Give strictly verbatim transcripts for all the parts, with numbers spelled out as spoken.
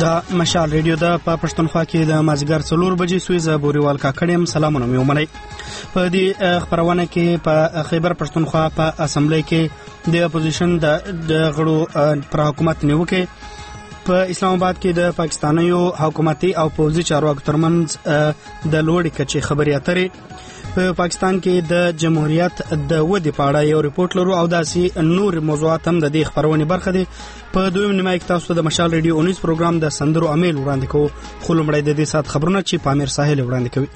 دا مشال ریډیو د په پښتونخوا کې د مازیګر څلور بجې سوي ز بوريوال کاکړم سلامونه مې ومنئ. په دې خبرونه کې په خیبر پښتونخوا په اسمبلی کې د اپوزیشن د غړو پر حکومت نیوکه، په اسلام آباد کې د پاکستانیو حکومتي او پوځي چارواکو ترمنځ د لوړې کچې خبرې اترې، په پاکستان کې د جمهوریت د ودې په اړه یو ریپورت لرو او داسې نور موضوعات هم د دې خبرونې برخه دي. په دویم نیمه کې تاسو د مشال ریډیو اونیز پروګرام د سندرو امیل وړاندې کوو، خو لومړی د دې سات خبرونه چې پامیر ساحل وړاندې کوي.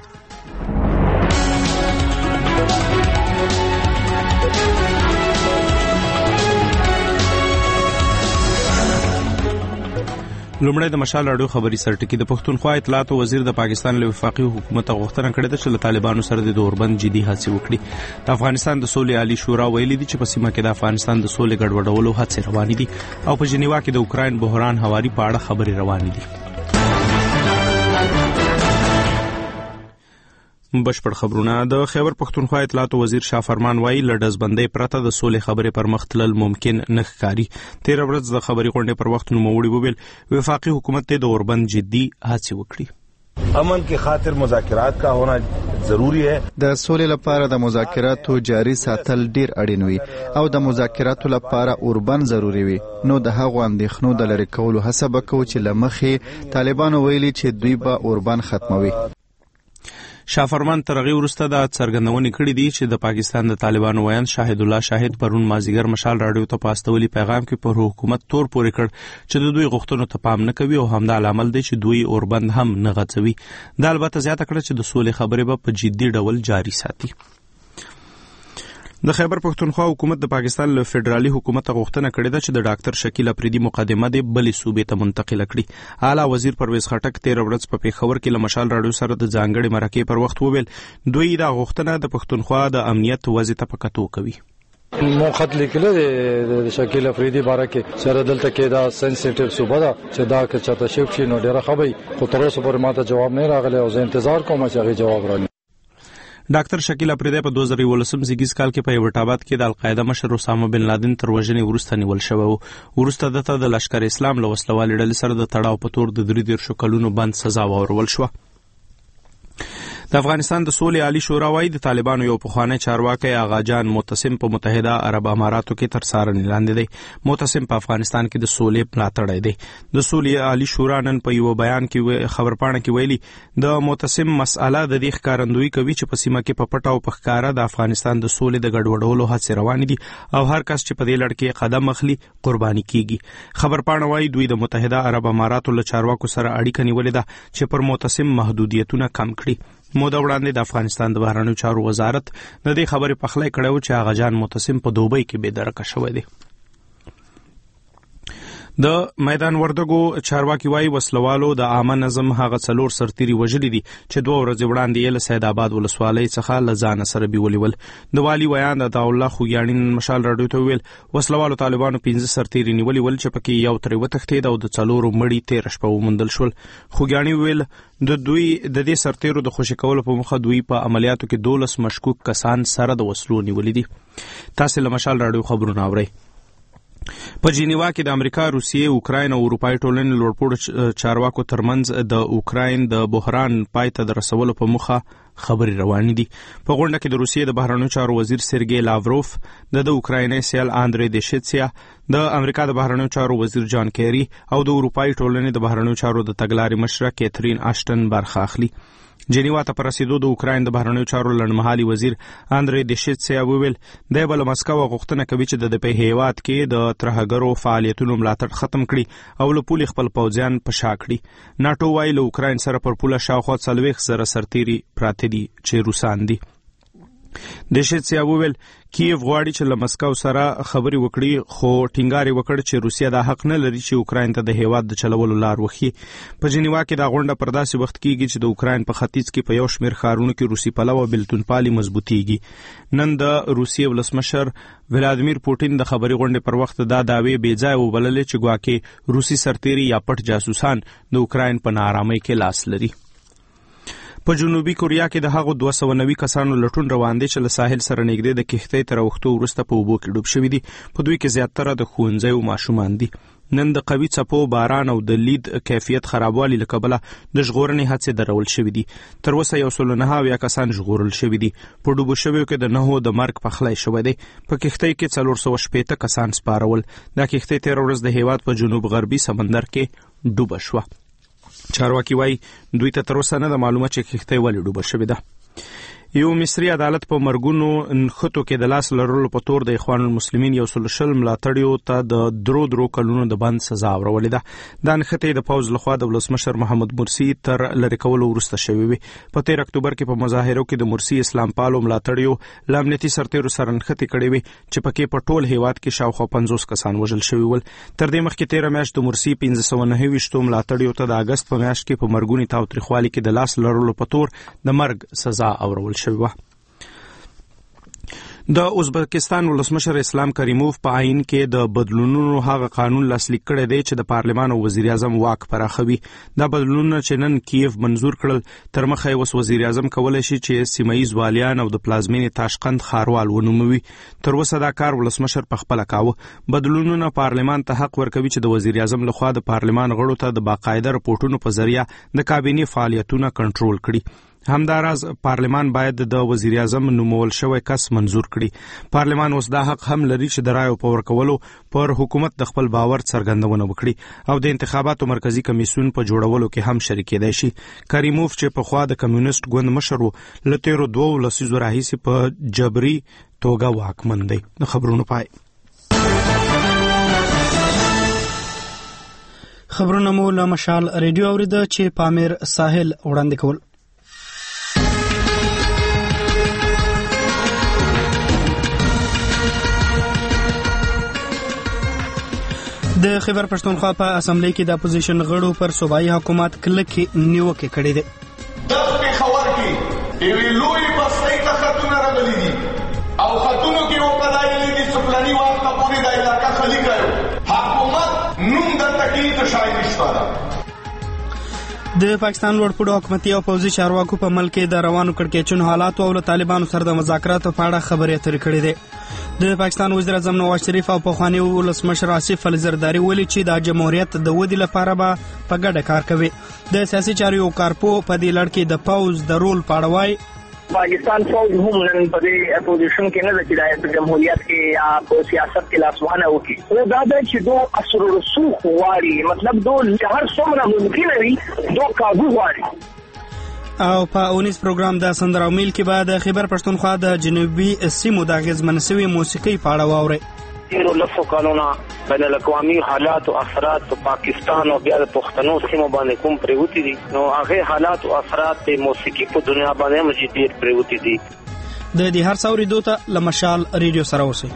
لومړی د مشال راډیو خبري سرټکی. د پښتونخوا اطلاعات وزیر د پاکستان له وفاقي حکومت غوښتنه کړې ده چې له طالبانو سره د دوربند جدي هڅې وکړي. د افغانستان د سولې عالی شورا ویلي دي چې په سیمه کې د افغانستان د سولې ګډوډولو هڅې روانې دي او په جنیوا کې د اوکراین بحران هواري په اړه خبرې روانې دي. بشپړ خبرونه. د خیبر پښتونخوا اطلاعات وزیر شاه فرمان وایي له ډزبندۍ پرته د سولې خبرې پر مخ تلل ممکن نه ښکاري. تیر ورځ د خبري غونډې پر وخت نوموړي وویل وفاقي حکومت ته د دوربند جدي هڅې وکړي. امن کی خاطر مذاکرات کا ہونا ضروری ہے. د سولې لپاره د مذاکراتو جاری ساتل ډیر اړین وي او د مذاکراتو لپاره اوربند ضروری وي. نو د هغو اندېښنو د لرې کولو هڅه وکړو چې لمخې طالبانو ویلي چې دوی به اوربند ختموي. شاه فرمان تر هغې وروسته دا څرګندونې کړې دي چې د پاکستان د طالبانو ویاند شاهد الله شاهد پرون مازیګر مشال راډیو ته په استولي پیغام کې پر حکومت تور پورې کړ چې د دوی غوښتنو ته پام نه کوي او همدا لامل دی چې دوی اوربند هم نه غځوي. دا البته زیاته کړه چې د سولې خبرې به په جدي ډول جاري ساتي. د خیبر پښتونخوا حکومت د پاکستان له فدرالي حکومت غوښتنه کړې ده چې د ډاکټر شکیل افریدي مقدمه د بلې صوبې ته منتقل کړي. اعلی وزیر پرویز خټک تیر ورځ په پیښور کې له مشال راډیو سره د ځانګړي مرکې پر وخت وویل دوی دا غوښتنه د پښتونخوا د امنیت وضع ته په کتو کوي. مو خط لیکل د شکیل افریدي باره کې سره دلته کې دا سنسټیو صوبه ده چې دا که چاته شپ شي نو ډیره خبري خو تر اوسه پورې ماته جواب نه راغلی او زه انتظار کوم چې هغه جواب راکړي. ډاکټر شکیل افریدی په دوه زره یولسم زیږیز کال کې په ایوټاباد کې د القاعده مشر اسامه بن لادن تر وژنې وروسته نیول شوی و. وروسته دته د لشکر اسلام له وسلوالې ډلې سره د تړاو په تور د درې دیرشو کلونو بند سزا واورول شوه. د افغانستان د سولې عالی شورا وايي د طالبانو یو پخوانی چارواکی آغا جان معتصم په متحده عرب اماراتو کې تر څارنې لاندې دی. معتصم په افغانستان کې د سولې ملاتړی دی. د سولې عالی شورا نن په یو بیان کې خبرپاڼه کې ویلي د معتصم مسأله د دې ښکارندویي کوي چې په سیمه کې په پټه او په ښکاره د افغانستان د سولې د ګډوډولو هڅې روانې دي او هر کس چې په دې لړ کې قدم اخلي قرباني کیږي. خبرپاڼه وايي دوی د متحده عرب اماراتو له چارواکو سره اړیکه نیولې ده چې پر معتصم محدودیتونه کم کړي. موده وړاندې د افغانستان د بهرنیو چارو وزارت د دې خبرې پخلی کړی و چې آغا جان معتصم په دوبۍ کې بې درکه شوی دی. د میدان وردګو چارواکي وايي وسلوالو د عامه نظم هغه څلور سرتیري وژلي دي چې دوه ورځې وړاندې یې له سید آباد ولسوالۍ څخه له ځانه سره بیولي ول. د والي ویاند عطاالله خوږیاڼي مشال راډیو ته وویل وسلوالو طالبانو پنځه سرتیري نیولي ول چې پکې یو ترې وتښتېد او د څلورو مړي تېره شپه وموندل شول. خوږیاڼي وویل د دوی د دې سرتیرو د خوشي کولو په موخه دوی په عملیاتو کې دولس مشکوک کسان سره د وسلو نیولي دي. تاسې له مشال راډیو خبرونه اورئ. په جنیوا کې د امریکا، روسیې، اوکراین او اروپای ټولنې لوړپوړو چارواکو ترمنځ د اوکراین د بحران پای ته د رسولو په موخه خبرې روانې دي. په غونډه کې د روسیې د بهرنیو چارو وزیر سرګی لاوروف، د د اوکرایني سیال اندری دیشیتسیا، د امریکا د بهرنیو چارو وزیر جان کیری او د اروپای ټولنې د بهرنیو چارو د تګلارې مشره کیترین آشټن برخه اخلي. جنیوا ته پر رسیدو د اوکراین د بهرنیو چارو لړمحالي وزیر اندری دیشیتسیا وویل دی به له مسکو غوښتنه کوي چې د په هیواد کې د ترهګرو فعالیتونو ملاتړ ختم کړي او له پولې خپل پوځیان په شا کړي. ناټو وايي له اوکراین سره پر پوله شاوخوا څلوېښت زره سرتیري پراته دي چې روسان دي. دیشیتسیا وویل کیف غواړي چې له مسکو سره خبرې وکړي خو ټینګار یې وکړ چې روسیه دا حق نه لري چې اوکراین ته د هیواد د چلولو لار وښیي. په جنیوا کې دا غونډه پر داسې وخت کیږي چې د اوکراین په ختیځ کې په یو شمېر ښارونو کې روسي پلوه بېلتونپالي مضبوطیږي. نن د روسیې ولسمشر ولادیمیر پوټین د خبري غونډې پر وخت دا دعوې بې ځایه وبللې چې ګواکې روسي سرتیري یا پټ جاسوسان د اوکراین په ناارامۍ کې لاس لري. په جنوبي کوریا کې د هغو دوه سوه نوي کسانو لټون روان دی چې له ساحل سره نږدې د کښتۍ تر اوښتو وروسته په اوبو کې ډوب شوي دي. په دوی کې زیاتره د ښوونځیو ماشومان دي. نن د قوي څپو باران او د لید کیفیت خرابوالي له کبله د ژغورنې هڅې درول شوې دي. تر اوسه یو سل نهه اویا کسان ژغورل شوي دي. په ډوبو شویو کې د نهو د مرګ پخلی شوی دی. په کښتۍ کې څلور سوه شپېته کسان سپارول. دا کښتۍ تېره ورځ د هېواد په جنوب غربي سمندر کې ډوبه شوه. چارواکي وایي دوی ته تر اوسه نه ده معلومه چې کښتۍ ولې ډوبه شوې ده. یو مصري عدالت په مرګونو نښتو کې د لاس لرلو په تور د اخوان المسلمین یو سل شل ملاتړیو ته د درو درو کلونو د بند سزا ورولې ده. دا نښتې د پوځ لخوا د ولسمشر محمد مرسي تر لرې کولو وروسته شوې وي. په تېر اکتوبر کې په مظاهرو کې د مرسي اسلام پالو ملاتړیو له امنیتي سرتېرو سره نښتې کړې وي چې پکې په ټول هېواد کې شاوخوا پنځوس کسان وژل شوي ول. تر دې مخکې تېره میاشت د مرسي پنځه سوه نهه ویشتو ملاتړیو ته د اګست په میاشت کې په مرګوني تاوتریخوالي کې د لاس لرلو په تور د مرګ سزا اورول شوې وه. د ازبکستان ولسمشر اسلام کریموف په آئین کې د بدلونونو هغه قانون لاسلیک کړی دی چې د پارلمان او وزیر اعظم واک پراخوي. دا بدلونونه چې نن کیف منظور کړل تر مخه اوس وزیر اعظم کولی شي چې سیمه ییز والیان او د پلازمینې تاشقند ښاروال ونوموي. تر اوسه دا کار ولسمشر پخپله کاوه. بدلونونه پارلمان ته حق ورکوي چې د وزیر اعظم لخوا د پارلمان غړو ته د باقاعده رپورټونو په ذریعه د کابینې فعالیتونه کنټرول کړي. همداراز پارلمان باید د وزیر اعظم نومول شوی کس منظور کړي. پارلمان اوس دا حق هم لري چې د رایو په ورکولو پر حکومت د خپل باور څرګندونه وکړي او د انتخاباتو مرکزی کمیسیون په جوړولو کې هم شریک کېدای شي. کریموف چې پخوا د کمیونست ګوند مشر و له تېرو دوو لسیزو راهیسې په جبري توګه واکمن دی. د خبرونو پای. خبرونه مو له مشال ریډیو اوریده چې پامیر ساحل وړاندې کول. د خیبر پښتونخوا په اسمبلی کې د اپوزیشن غړو پر صوبایي حکومت کلکې نیوکې کړې دي. د پېښور کې یوې لویې بستۍ ته خطونه راغلي دي او خطونو کې وپلایلي دي چې فلاني وخت پورې دا علاقه خالي کړو. حکومت نوم درته کې ته شایي نشته ده. د پاکستان لوړپوړو حکومتي او پوځي چارواکو په ملک کې د روانو کړکېچونو حالاتو او له طالبانو سره د مذاکراتو په اړه خبرې اترې کړې دي. د پاکستان وزیر اعظم نواز شریف او پخوانی ولسمشر آصف علي زرداري ویلي چې د جمهوریت د ودې لپاره به په ګډه کار کوي. د سیاسي چارو کارپو په دې لړ کې د پوز د رول په اړه وایي پاکستان فوج هم نن په دې اپوزیشن کې نه چې د جمهوریت کې یا په سیاست کې لاسوهنه وکړي. او دا د چې دوه اثر رسوخ غواړي، مطلب دوه هر څومره ممکن وي دوه کابو غواړي. او په اونیس پروګرام د سندر او میل کې به د خیبر پښتونخوا د جنوبي سیمو د اغیزمن شوي موسیقي په اړه واورئ. تیرو لسو کالونه بین الاقوامي حالات او اثرات په پاکستان او بیا د پښتنو سیمو باندې کوم پریوتی دي، نو هغه حالات او اثرات د موسیقي په دنیا باندې هم ډیر پریوتی دي. د دې هر څوري دوته لمشال ریډیو سره اوسئ.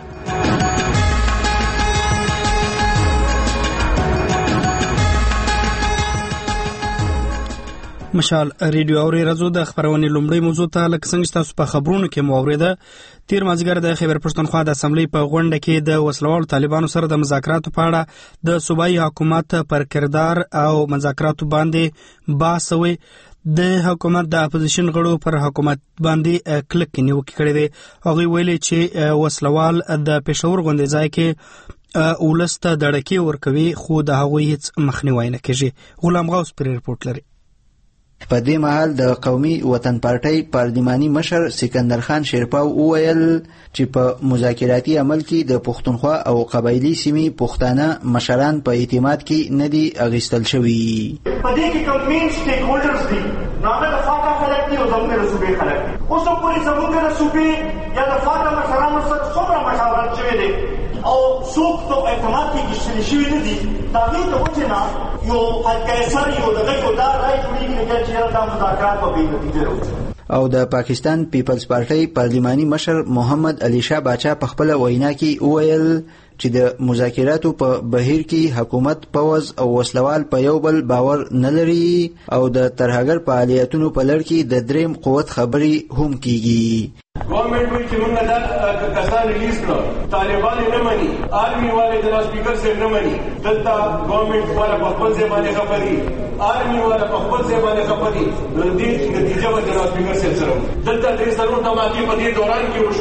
مشال ریډیو اوري رازو د خبرونې لومړی موضوع ته لکه څنګه تاسو په خبرونو کې مو اوریده. تیر مازیګر د خیبر پښتونخوا د اسمبلی په غونډه کې د وسلوال طالبانو سره د مذاکراتو په اړه د صوبایي حکومت پر کردار او مذاکراتو باندې بحث وی. د حکومت د اپوزیشن غړو پر حکومت باندې کلک نیوکې کړې دي. هغوی ویلي چې وسلوال د پېښور غونډې ځای کې ولسته دړکې ورکوي خو د هغوی هیڅ مخنیوی نه کېږي. غلام غوث پر رپورټ لري. په دې مهال د قومي وطن پارټۍ پارلماني مشر سکندر خان شیرپاو وویل چې په مذاکراتي عمل کې د پښتونخوا او قبایلی سیمې پښتانه مشران په اعتماد کې نه دي اغیستل شوي. په دې کې کوم مین سټیک هولډرز دي، نو هغه د فاټا خلک دي او زموږ د صوبې خلک دي. اوس پورې زموږ د صوبې یا د فاټا مشرانو سره څومره مشاورت شوي دي او څوک ته اعتماد کې کېشتل شوي نه دي. د هغې د وجې نه یو القیصر یو دغه یو دا رای جوړېږي چې دا مذاکرات به بې نتیجې راوځي. او د پاکستان پیپلز پارټۍ پارلماني مشر محمد علي شاه باچا په خپله وینا کې وویل چې د مذاکراتو په بهیر کې حکومت پوځ او وسلوال په یو بل باور نه لري او د ترهګر فعالیتونو په لړ کې د دریم قوت خبرې هم کیږي. گورنمنٹ وی چې موږ دا کسان ریلیز کړو، طالبان نه مني، آرمي والے د سپیکر سره نه مني. دلته گورنمنٹ والا په خپل ځای باندې خبري، آرمي والا په خپل ځای باندې خبري. نو دې نتیجه به د سپیکر سره سره دلته د ضرورت د واقع په دې دوران کې وشوي.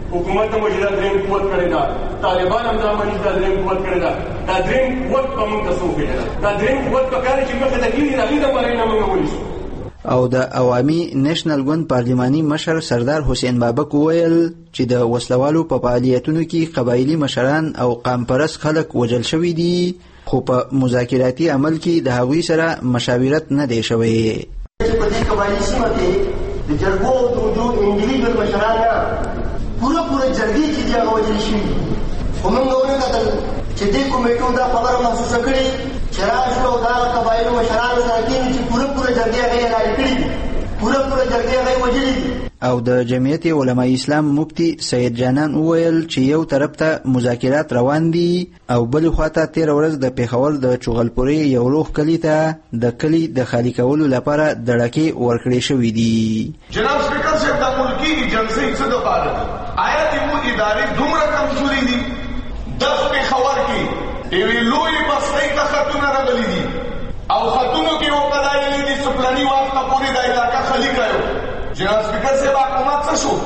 حکومت هم چې دا درېیم قوت کړی دا طالبان هم دا مني دا درېیم قوت کړی دا دا درېیم قوت په موږ ته څه وکړي دا درېیم قوت په کار چې مخې ته کېږي د هغې دپاره یې نه موږ ونیسو. او د عوامي نېشنل ګوند پارلماني مشر سردار حسین بابک وویل چې د وسلوالو په فعالیتونو کې قبایلي مشران او قام پرست خلک وژل شوي دي خو په مذاکراتي عمل کې د هغوی سره مشاورت نه دی شوی. په دې قبایلي سیمه کې د جرګو او د وجود انډیویډوال مشران نه پوره پوره جرګې چې دي هغه وژل شوي دي. خو موږ ونه کتل چې دې کمیټو دا خبره محسوسه کړې چې راشو او دا قبایلو مشرانو سره کېني چې پوره پوره جرګې هغې لارې کړي دي پوره پوره جرګې هغې وژلي دي. او د جمعیت علماء اسلام مفتی سید جانان وویل چې یو طرف ته مذاکرات روان دي او بل خواته تیر ورځ د پیښور د چغلپورې یو روغ کلی ته د کلی د خالی کولو لپاره دړکې ورکړې شوې دي. جناب سپیکر صاحب د ملکی ایجنسی څه دپاره دي؟ آیا زموږ ادارې دومره کمزوري دي؟ د پیښور کې یوې لویې بستۍ ته خطونه راغلي دي او خطونو کې وکړایلي دي چې پلاني وخته پورې دا علاقه خالي کړو. جناب سپیکر صاحب حکومت څه شو؟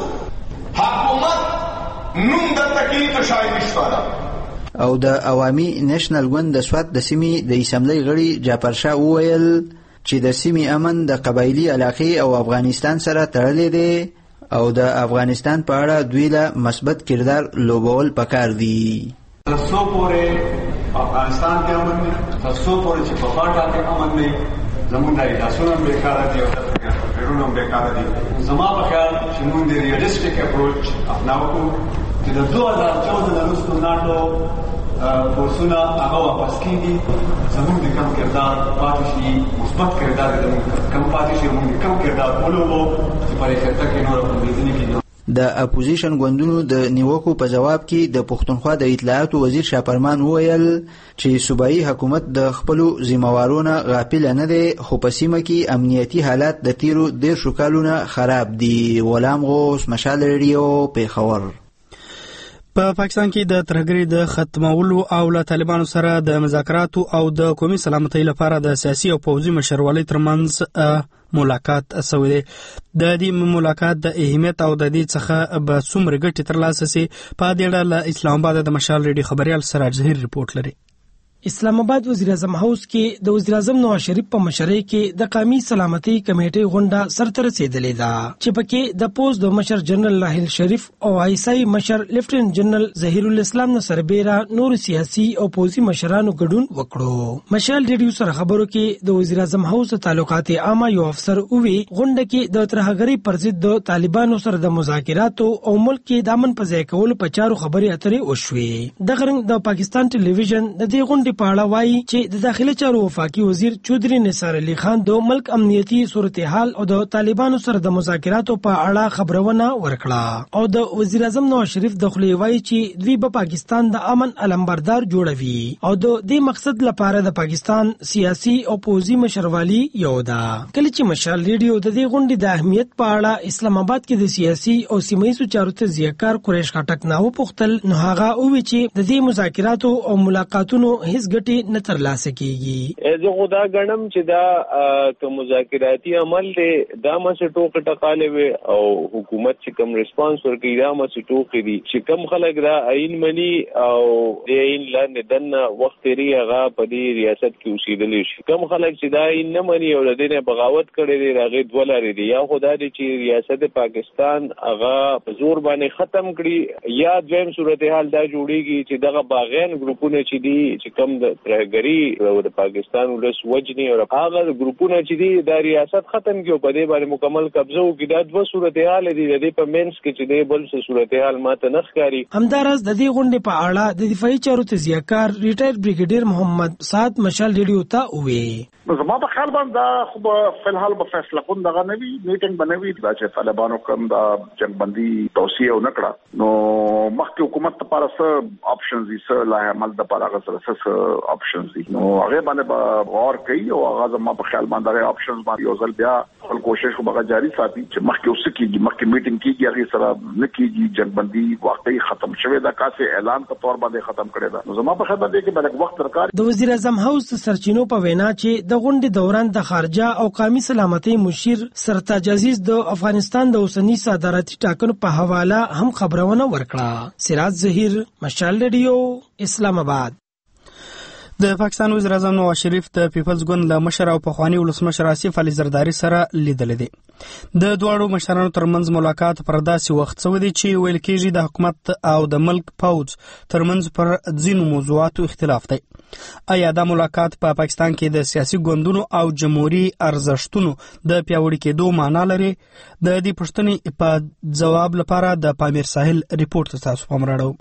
حکومت نوم دلته کې ته شای نشته ده. او د عوامي نېشنل ګوند د سوات د سیمې د اسمبلی غړي جعفرشاه وویل چې د سیمې امن د قبایلي علاقې او افغانستان سره تړلی دی او د افغانستان په اړه دوی له مثبت کردار لوبول پکار دي. تر څو پورې افغانستان کې امن دی، تر څو پورې چې په خاطر کې امن دی، زموږ د اجازهونو بیکاره دي او د فکرونو بیکاره دي. زما په خیال چې موږ د ریالستیک اپروچ اپناو کړو چې د دوه هزار چودہ نه وروسته ناټو فورسونه هغه واپس کېږي، زموږ د کم کردار پاتې شي، مثبت کردار زموږ کم پاتې شي، موږ کم کردار ولوبو چې په خطه کې نور په دې کې د اپوزیشن ګوندونو د نیوکو په جواب کې د پښتونخوا د اطلاعاتو وزیر شاپرمان وویل چې صوبایي حکومت د خپلو ذمہوارونو غافل نه دی خو په سیمه کې امنیتي حالات د تیرو دیرشو کالونو خراب دي. غلام غوث، مشال ریډیو، پیښور. په پاکستان کې د ترهګرۍ د ختمولو او له طالبانو سره د مذاکراتو او د قومي سلامتۍ لپاره د سیاسي او پوځي مشرولۍ ترمنځ ملاقات شوی دی. د دې ملاقات د اهمیت او د دې څخه به څومره ګټې ترلاسه سي په دې اړه له اسلام آباد د مشال ریډیو خبريال سراج ظهیر رپورټ لري. اسلام آباد وزیر اعظم هاوس کې د وزیر اعظم نواز شریف په مشرۍ کې د قومي سلامتۍ کمیټې غونډه سرته رسیدلې ده چې پکې د پوز د مشر جنرال راحیل شریف او آیسای مشر لیفټیننټ جنرال ظهیر الاسلام سربیره نور سیاسي او پوزي مشرانو ګډون وکړو. مشال ریډیو سره خبرو کې د وزیر اعظم هاوس تعلقات عامه یو افسر اووی غونډه کې د ترهګرۍ پر ضد د طالبانو سره د مذاکراتو او ملک کې د امن په ځای کولو په چارو خبرې اترې وشوې. د غرنګ د پاکستان ټلویزیون د دې غونډې په اړه وایي چې د داخلي چارو وفاقي وزیر چودري نثار علي خان د ملک امنیتي صورتحال او د طالبانو سره د مذاکراتو په اړه خبرونه ورکړه او د وزیر اعظم نواز شریف د خولې وایي چې دوی به پاکستان د امن علمبردار جوړوي او د دې مقصد لپاره د پاکستان سیاسي او پوځي مشروالي یو ده. کله چې مشال ریډیو د دې غونډې د اهمیت په اړه اسلام آباد کې د سیاسي او سیمه‌ییزو چارو ته ځیکار قریش خټک نه وپوښتل نو هغه وویل چې د دې مذاکراتو او ملاقاتونو هیڅ ګټې نه ترلاسه کیږي. زه خدا غنم چې دا که مذاکراتي عمل دی دا مسه ټوک ټقاله وي او حکومت چې کوم ریسپانس ورکړي دا مسه ټوک دي چې کوم خلک دا عین مني او د عین لاندې دنه وخت لري هغه په دې ریاست کې اوسېدلی شي. کوم خلک چې دا عین نه مني او د دې نه بغاوت کړي دي هغه دولاري دي یا خدا دې چې ریاست پاکستان هغه په زور باندې ختم کړي یا دویم صورتحال دا جوړیږي چې دغه باغیان ګروپونه چې دي چې کوم د ترهګري او د پاکستان ولس وجني او هغه ګروپونه چې دي د ریاست ختم کیو په دې باندې مکمل قبضه وکړي. دا دوه صورتحال دي د دې په مینس کې چې د بل څه صورتحال ماته نه ښکاري. همدارس د دې غونډې په اړه د دفاعي چارو تزیهکار ریټایر بریګیډیر محمد سعد مشال ریډیو ته وویل زما په خیال باندې دا خو په الحال په فیصله خون دغه نوی میټینګ بنوي چې طالبانو کوم دا جنگ بندي توصیه ونکړه نو مخکې حکومت لپاره څه اپشنز دي څه لای عمل لپاره غوښتل څه اپشنز دي نو هغه باندې غور کوي او هغه زما په خیال باندې اپشنز باندې یو ځل بیا خپل کوشش خو به جاری ساتي چې مخکې اوس کېږي مخکې میټینګ کېږي هغه سره نه کېږي جنگبندي واقعي ختم شوه دا کاسه اعلان په تور باندې ختم کړی دا نو زما په خبره دی کې بلک وخت درکار. د وزیر اعظم هاوس سرچینو په وینا چې د غونډې دوران د خارجه او قومي سلامتۍ مشیر سرتاج عزیز د افغانستان د اوسنی صدارتي ټاکنو په حواله هم خبرونه ورکړه. سراج ظهیر، مشال ریډیو، اسلام آباد. د پاکستان وزیر اعظم نواز شریف د پیپلز ګوند له مشر او پخوانی ولسمشر آصف علي زرداری سره لیدل دي. د دواړو مشرانو ترمنځ ملاقات پر داسې وخت شوی دی چې ویل کېږي د حکومت او د ملک پوځ ترمنځ پر ځینو موضوعاتو اختلاف دی. آیا دا ملاقات په پا پاکستان کې د سیاسي ګوندونو او جمهوریت ارزښتونو د پیاوړي کېدو معنا لري؟ د دې پوښتنې په ځواب لپاره د پامیر ساحل ریپورت تاسو پام راړو.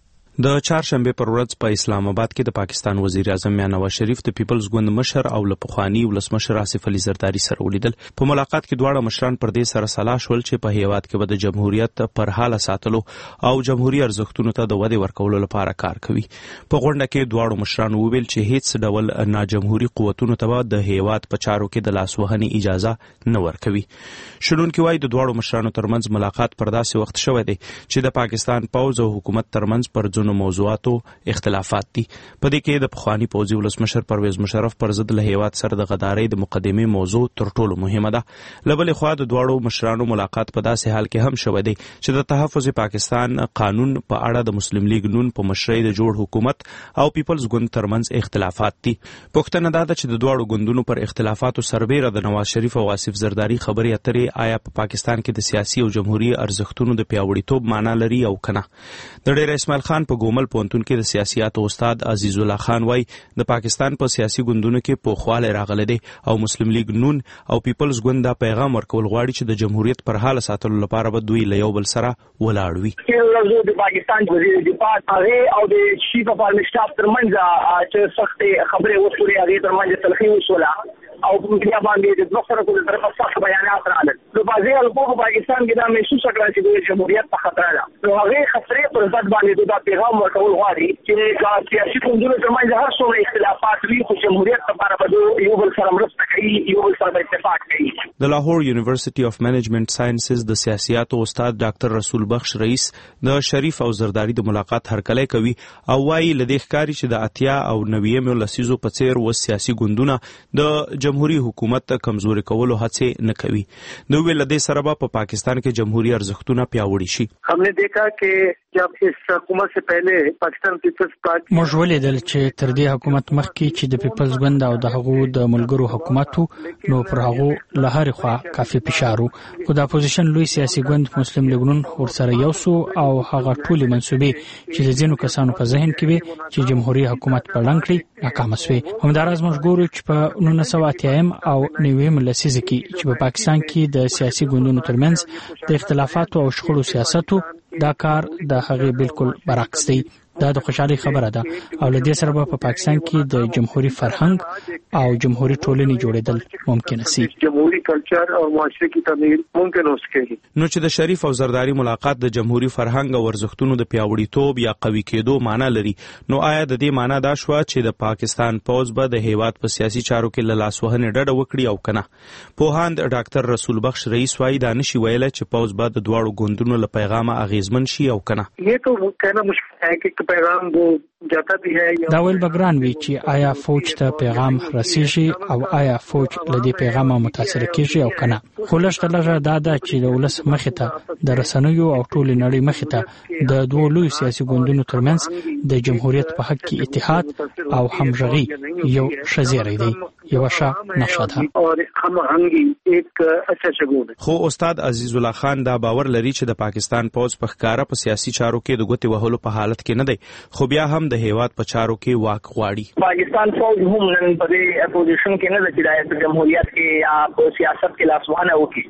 د چهارشنبه پر ورځ په اسلام آباد کې د پاکستان وزیر اعظم نواز شریف د پیپلز ګوند مشر او له پخوانی ولسمشر آصف علي زرداری سره ولیدل. په ملاقات کې دواړه مشران پر دې سره سلا شول چې په هیواد کې به د جمهوریت پر حاله ساتلو او جمهوریت ارزښتونو ته د ودې ورکولو لپاره کار کوي. په غونډه کې دواړو مشران وویل چې هیڅ ډول ناجمهوري قوتونو ته د هیواد په چارو کې د لاسوهنې اجازه نه ورکوي. شنونکي وايي د دواړو مشرانو ترمنځ ملاقات پر داسې وخت شوی دی چې د پاکستان پوځ او حکومت ترمنځ پر ځینو موضوعاتو اختلافات دي. په دې کې د پخوانی پوځي ولسمشر پرویز مشرف پر ضد له هیواد سره د غدارۍ د مقدمې موضوع تر ټولو مهمه ده. له بلې خوا د دواړو مشرانو ملاقات په داسې حال کې هم شوی دی چې د تحفظ پاکستان قانون په اړه د مسلم لیگ نون په مشرۍ د جوړ حکومت او پیپلز ګوند ترمنځ اختلافات دي. پوښتنه دا ده چې د دواړو ګوندونو پر اختلافاتو سربیره د نواز شریف او آصف زرداری خبرې اترې آیا په پاکستان کې د سیاسي او جمهوریت ارزښتونو د پیاوړیتوب معنا لري او کنه. د ډیر اسماعیل خان په ګومل پوهنتون کې د سیاسياتو استاد عزیز الله خان وای د پاکستان په سیاسي ګوندونو کې پوخواله راغله دي او مسلم لیگ نون او پیپلز ګوند دا پیغام ورکول غواړي چې د جمهوریت پر حال ساتلو لپاره به دوی له یو بل سره ولاړ وي. د پاکستان وزیر دفاع هغه او د چیف اف آرمی سټاف ترمنځ چې سخت خبرې وشولې هغه ترمنځ تلخی وشوله او په دې باندې د دوه سره کوم طرفه صح بیانات راغلل. نو بعضي خلکو په پاکستان کې دا محسوس کړل چې د جمهوریت په خطر ده. نو هغه خطرې پر ضد باندې دا پیغام ورکول غواړي چې سیاسي ګوندونو ترمنځ هر څومره اختلافات وي خو جمهوریت لپاره به یو بل سره مرسته کوي، یو بل سره اتفاق کوي. د لاهور یونیورسيټي اف منیجمنت ساينسز د سیاسياتو استاد ډاکټر رسول بخش رئیس د شریف او زرداری د ملاقات هرکلی کوي او وايي لدې ښکاری چې د اتیا او نویم لسیزو په څیر و سیاسي ګوندونه د جمهوریت حکومت کمزوري کولو هڅه نه کوي. نو ویل د سره په پاکستان کې جمهوریت ارزښتونه پیاوړي شي. हमने देखा कि जब इस हुकूमत से पहले पाकिस्तान पीपल्स पार्टी موږ ولیدل چې تر دې حکومت مخکې چې د پیپلز ګوند او د هغو د ملګرو حکومتو نو پر هغو له هرې خوا کافي فشار وو. خو د اپوزیشن لوی سیاسي ګوند مسلم لیگ نون ورسره یو سو او هغه ټولې منسوبې چې د ځینو کسانو په ذهن کې وي چې جمهوریت حکومت په ړنګ کړي ناکامه شوې. همداراز موږ ګورو چې په نولس سوه اتیا او نویم لسیزه کې چې په پاکستان کې د سیاسي ګوندونو ترمنځ د اختلافاتو او شخړو سیاستو دا کار د هغې بالکل برعکس دی. دا د خوشحالي خبره ده او له دې سره په پاکستان کې د جمهوریت فرهنګ او جمهوریت ټولنې جوړېدل ممکن شي. جمهوریت کلچر او معاشره کی تعمیر ممکن اوسکي. نو چې د شریف او زرداری ملاقات د جمهوریت فرهنګ او ارزښتونو د پیاوړیتوب یا قوي کېدو معنا لري، نو آیا د دې معنا دا شو چې د پاکستان پوځ به د هیواد په سیاسي چارو کې له لاسوهنې ډډه وکړي او کنه؟ پوهاند ډاکټر رسول بخش رئیس وايي دا نشي ویلی چې پوځ به د دواړو ګوندونو له پیغامه اغیزمن شي او کنه. یہ تو کہنا مشکل ہے کہ پیغام وہ جاتا بھی ہے. دا ویل بګران وی چې آیا فوج ته پیغام رسیږي او آیا فوج له دې پیغامه متاثر کیږي او کنه. خو لږ لږه دا ده چې د ولس مخې ته د رسنیو او ټولې نړۍ مخې ته د دوه لوی سیاسي ګوندونو ترمنځ د جمهوریت په حق کې اتحاد او همغږي یو ښه زیری دی، یو ښه نښه ده او همغږي ایک اچھا شګون. خو استاد عزیز الله خان دا باور لري چې د پاکستان پوځ په ښکارا په سیاسي چارو کې د ګوتې وهلو په حالت کې نه دی، خو بیا هم د هیواد په چارو کې واک غواړي. پاکستان فوج هم نن په دې اپوزیشن کې نه د چې جمهوریت کې یا په سیاست کې لاسوهنه وکړي.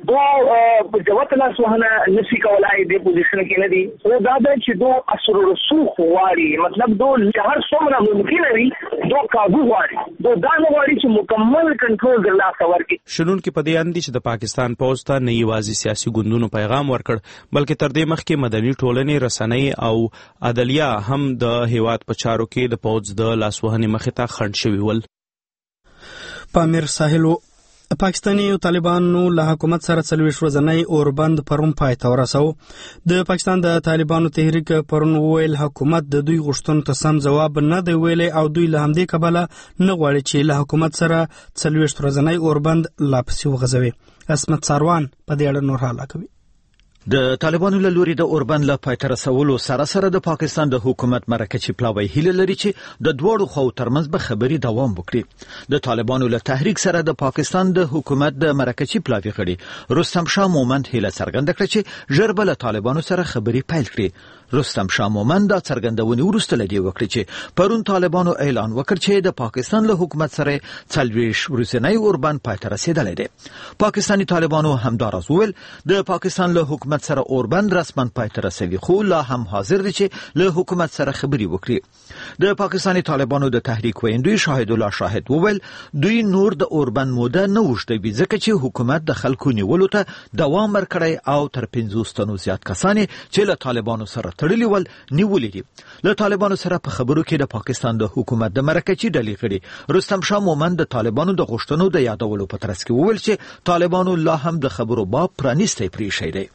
دو په جوت لاسوهنه نشي کولای د اپوزیشن کې نه دي. او دا د چې دو اثر رسوخ غواړي، مطلب دو هر څومره ممکن وي دو قابو غواړي، دو دا نه غواړي چې مکمل کنټرول د لاس ورکړي. شنون کې په دې اندي چې د پاکستان پوځ ته نه یوازې سیاسي ګوندونو پیغام ورکړ بلکې تر دې مخکې مدني ټولنې، رسنۍ او عدلیه هم د هیواد په چارو کې د پوځ د لاسوهنې مخې ته خنډ شوي ول. پامیر ساحل پاکستاني طالبانو له حکومت سره څلوېښت ورځنی اوربند پرون پای ته ورسو. د پاکستان د طالبانو تحریک پرون وویل حکومت د دوی غوښتنو ته سم ځواب نه دی ویلی او دوی له همدې کبله نه غواړي چې له حکومت سره څلوېښت ورځنی اوربند لا پسې وغځوي. عصمت ساروان په دې اړه نور حالا کوي. د طالبانو له لوري د اوربند له پای ته رسولو سره سره د پاکستان د حکومت مرکزي پلاوی هیله لري چې د دوړو خو ترمنځ به خبري دوام وکړي. د طالبانو له تحریک سره د پاکستان د حکومت د مرکزي پلاوی غړي رستم شاه مومند هیله څرګنده کړه چې ژر به له طالبانو سره خبري پیل کړي. رستم شاه مومند دا څرګندونې وروسته لدی وکړي چې پرون طالبانو اعلان وکړ چې د پاکستان له حکومت سره څلوېښت ورځنی اوربند پای ته رسیدلی دی. پاکستاني طالبانو همداراز وویل د پاکستان له حکومت سره اوربند رسما پای ته رسوي خو لا هم حاضر دي چې له حکومت سره خبري وکړي. د پاکستاني طالبانو د تحریک ویندوی شاهد الله شاهد وویل دوی نور د اوربند موده نه وشتوي ځکه چې حکومت د خلکو نیولو ته دوام ورکړی او تر پنځوس تنو زیات کسان چې له طالبانو سره تړلي ول نیولې دي. له طالبانو سره په خبرو کې د پاکستان د حکومت د مرکزي ډلې غړي رستم شاه مومند د طالبانو د غوښتنو د یادولو په ترڅ کې وویل چې طالبانو لا هم د خبرو باب پرانیستی پریښی دی.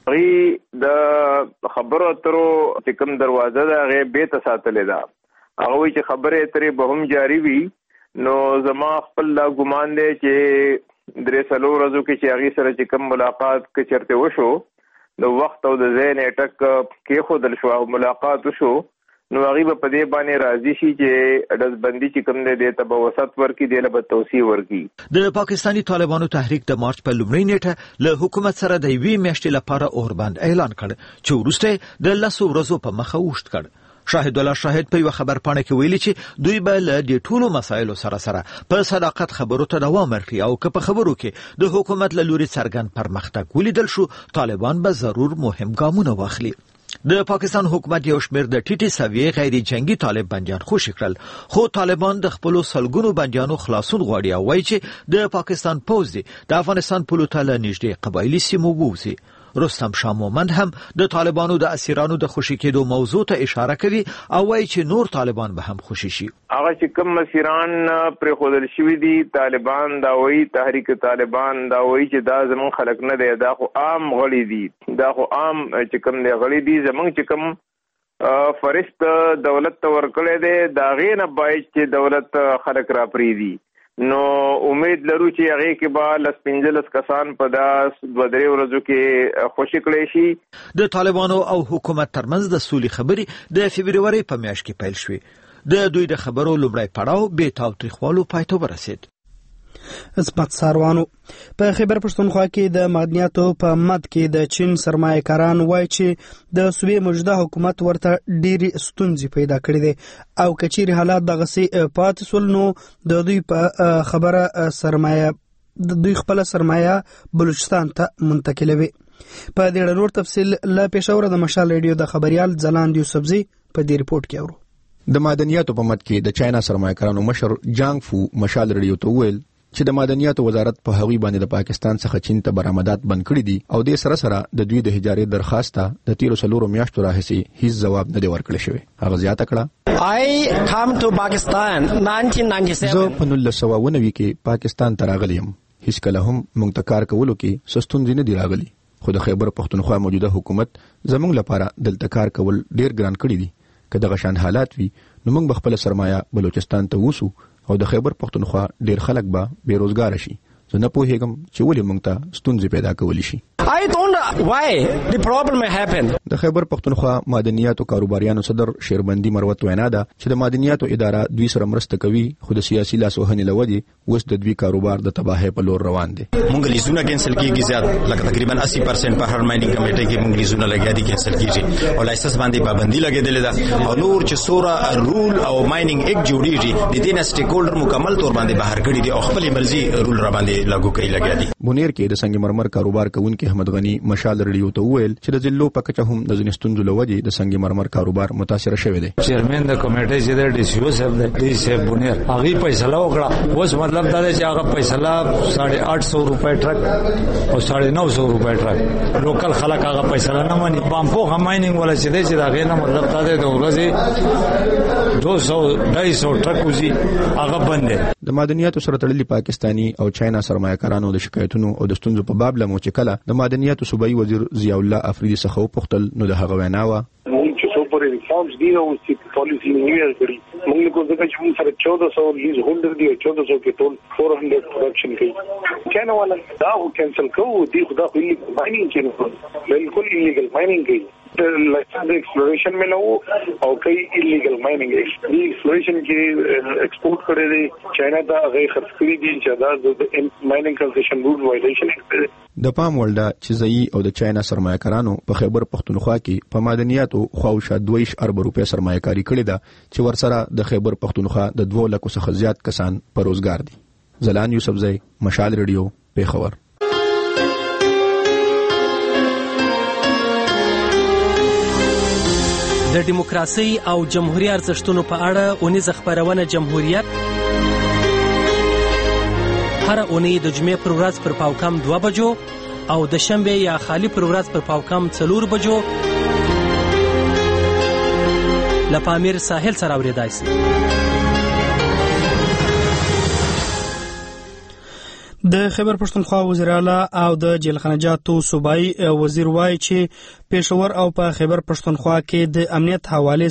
د خبرو اترو چې کوم دروازه ده هغه به ته ساتلې ده. هغه وی چې خبرې اترې به هم جاری وي. نو زما خپل لا ګمان دی چې درې څلور ورځو کې چې هغه سره چې کوم ملاقات کې چرته وشو نو وخت او د ذهن اٹک کې خودل شو او ملاقات وشو نو هغه په دې باندې راضي شي چې دزبندي چې کوم دی د تبوسط ورکی دی له توسيع ورکی. د پاکستاني طالبانو تحریک د مارچ په لومړۍ نیټه له حکومت سره د یوې میاشتې لپاره اوربند اعلان کړ چې وروسته د لسو ورځو په مخه وشت کړ. شاهد الله شاهد په یو خبر پاڼه کې ویلي چې دوی به له دې ټولو مسایلو سره سره په صداقت خبرو ته دوام ورکړي او که په خبرو کې د حکومت له لوري څرګند پرمختګ ولیدل شو طالبان به ضرور مهم ګامونه واخلي. د پاکستان حکومت یو شمېر د ټیټي سویې غیر جنگي طالب بندیان خوشي کړل خو طالبان د خپل سلګونو بندیانو خلاصون غواړي او وایي چې د پاکستان پوځ د افغانستان په لور له نږدې قبایلی سیمو ووځي. رستم شاه مومند هم د طالبانو د اسیرانو د خوشي کېدو موضوع ته اشاره کوي او وایي چې نور طالبان به هم خوشي شي. هغه چې کوم اسیران پر خودل شوی دي طالبان دا وایي تحریک طالبان دا وایي چې دا زمون خلک نه دی دا خو عام غړي دي دا خو عام چې کوم دی غړي دي زمون چې کوم فرست دولت ورکړی دی دا غینه باید چې دولت خلک را پری دي. نو امید لرو چې هغه کې به لس پنځلس کسان په داس دوه درې ورځو کې خوشی کړي شي. د طالبانو او حکومت ترمنځ د سولې خبرې د فبرवरी په میاشت کې پیل شوې. د دوی د خبرو لومړی پړاو به تاوتریخوالو پای ته ورسید. عصمت ساروانو په خیبر پښتونخوا کې د معدنیاتو په مد کې د چین سرمایه‌کاران وایي چې د صوبې موجوده حکومت ورته ډېری ستونزې پیدا کړې دي او کچېرې حالات دغسې پاتې سول نو د دوی په خبره سرمایه د دوی خپل سرمایه بلوچستان ته منتقلوي. په دې اړه نور تفصیل له پېښور د مشال ریډیو د خبريال ځلاند یوسفزي په دې ریپورت کې اورو. د معدنیاتو په مد کې د چاینا سرمایه‌کارانو مشر جانګ فو مشال ریډیو ته وویل چې د معدنیاتو وزارت په هغوی باندې د پاکستان څخه چین ته برآمدات بند کړي دي او د سره سره د دوی د هجارې درخواست ته د تیرو څلورو میاشتو راهیسې هیڅ ځواب نه دی ورکړل شوی. هغه زیاته کړه I come to Pakistan nineteen ninety-seven زه په نولس سوه اوه نوي کې پاکستان ته راغلی یم. هیڅ کله هم موږ ته کار کولو کې څه ستونزې نه دي راغلي خو د خیبر پښتونخوا موجوده حکومت زموږ لپاره دلته کار کول ډیر ګران کړي دي. که دغه شان حالات وي نو موږ خپل سرمایه بلوچستان ته وسو او د خیبر پښتونخوا ډیر خلک به بیروزګار شي. زه نه پوهیږم چې ولې موږ ته ستونزې پیدا کولی شي. I don't know why the problem happened. د خیبر پښتونخوا معدنیاتو کاروباریانو صدر شیربندي مروت وینا ده چې د معدنیاتو اداره دوی سره مرسته کوي خو د سیاسي لاسوهنې لودي اوس د دوی کاروبار د تباہي په لور روان دي. موږ لیزونه کینسل کیږي زیات لکه تقریبا اسی پرسنټ په هر ماینینګ کمیټه کې موږ لیزونه لګیا دي کینسل کیږي او لایسنس باندې پابندي لګیدل ده او نور چې سوره رول او ماینینګ ایک جوړیږي د دې نه سټیک هولډر مکمل تور باندې بهر کړی دي او خپل مرزي رول را باندې لاګو کوي لګیا دي. بونیر کې د سنگ مرمر کاروبار کوونکي احمد غنی مشال رډیو ته وویل چې د ضلعو په کچه هم د ځینې ستونزو له وجې د سنگ مرمر کاروبار متاثر شوی دی. چیرمن د کمیټې چې د ډي سی او صاحب د ډي سی بونیر هغه فیصله وکړه. اوس مطلب دا دی چې هغه فیصله ساڑھے آٹھ سو روپے ټرک او ساڑھے نو سو روپے ټرک لوکل خلک هغه فیصله نه مانی. بامپو غمایننګ ولا چې دی چې دا غینه مطلب دا دی د ورځې دو سو ډای سو ټرک وزي هغه بند دی. د معدنیاتو سره تړلي پاکستانی او چاینا سرمایه‌کارانو د شکایتونو او د ستونزو په باب لمو چې کله د معدنیاتو صوبایي وزیر ضیاء الله افریدي څخه وپوښتل نو د هغه وینا وه چې څو پورې ریفارمز دي او چې پالیسی نیو کړي موږ کو ځکه چې موږ سره چودہ سو لیز هولډر دي او چودہ سو کې ټول چار سو پروډکشن کوي. چاینا والا دا هو کینسل کوو دي خدا خو یې ماینینګ کوي بالکل ایلیګل ماینینګ کوي. لایسنس ایکسپلوریشن میں نہ ہو اور کئی ایلیگل مائننگ ایکسپلوریشن کی ایکسپورٹ کرے دي چاینا ته غیر خرڅ کړی دي چې دا مایننګ کنسیشن رول وایلیشن د پام ولدا چې ځای او د چاینا سرمایه‌کارانو په خیبر پختونخوا کې په معدنیاتو خواوشا دوه ارب روپے سرمایه‌کاري کړې ده چې ورسره د خیبر پختونخوا د دوه لکو څخه زیات کسان په روزګار دي. زلان یوسفزئی مشال ریډیو پیښور. د دیموکراسي او جمهوریت ارزښتونو په اړه اونیزه خبرونه جمهوریت هر اونۍ د جمعې پر ورځ پر پاوکم دوه بجو او د شنبه یا خالی پر ورځ پر پاوکم څلور بجو لپامیر ساحل سره اوریدای شي. د خیبر پښتونخوا وزیر اعلی او د جیلخانجاتو صوبایي وزیر وایي چې پېښور او په خیبر پښتونخوا کې د امنیت حواله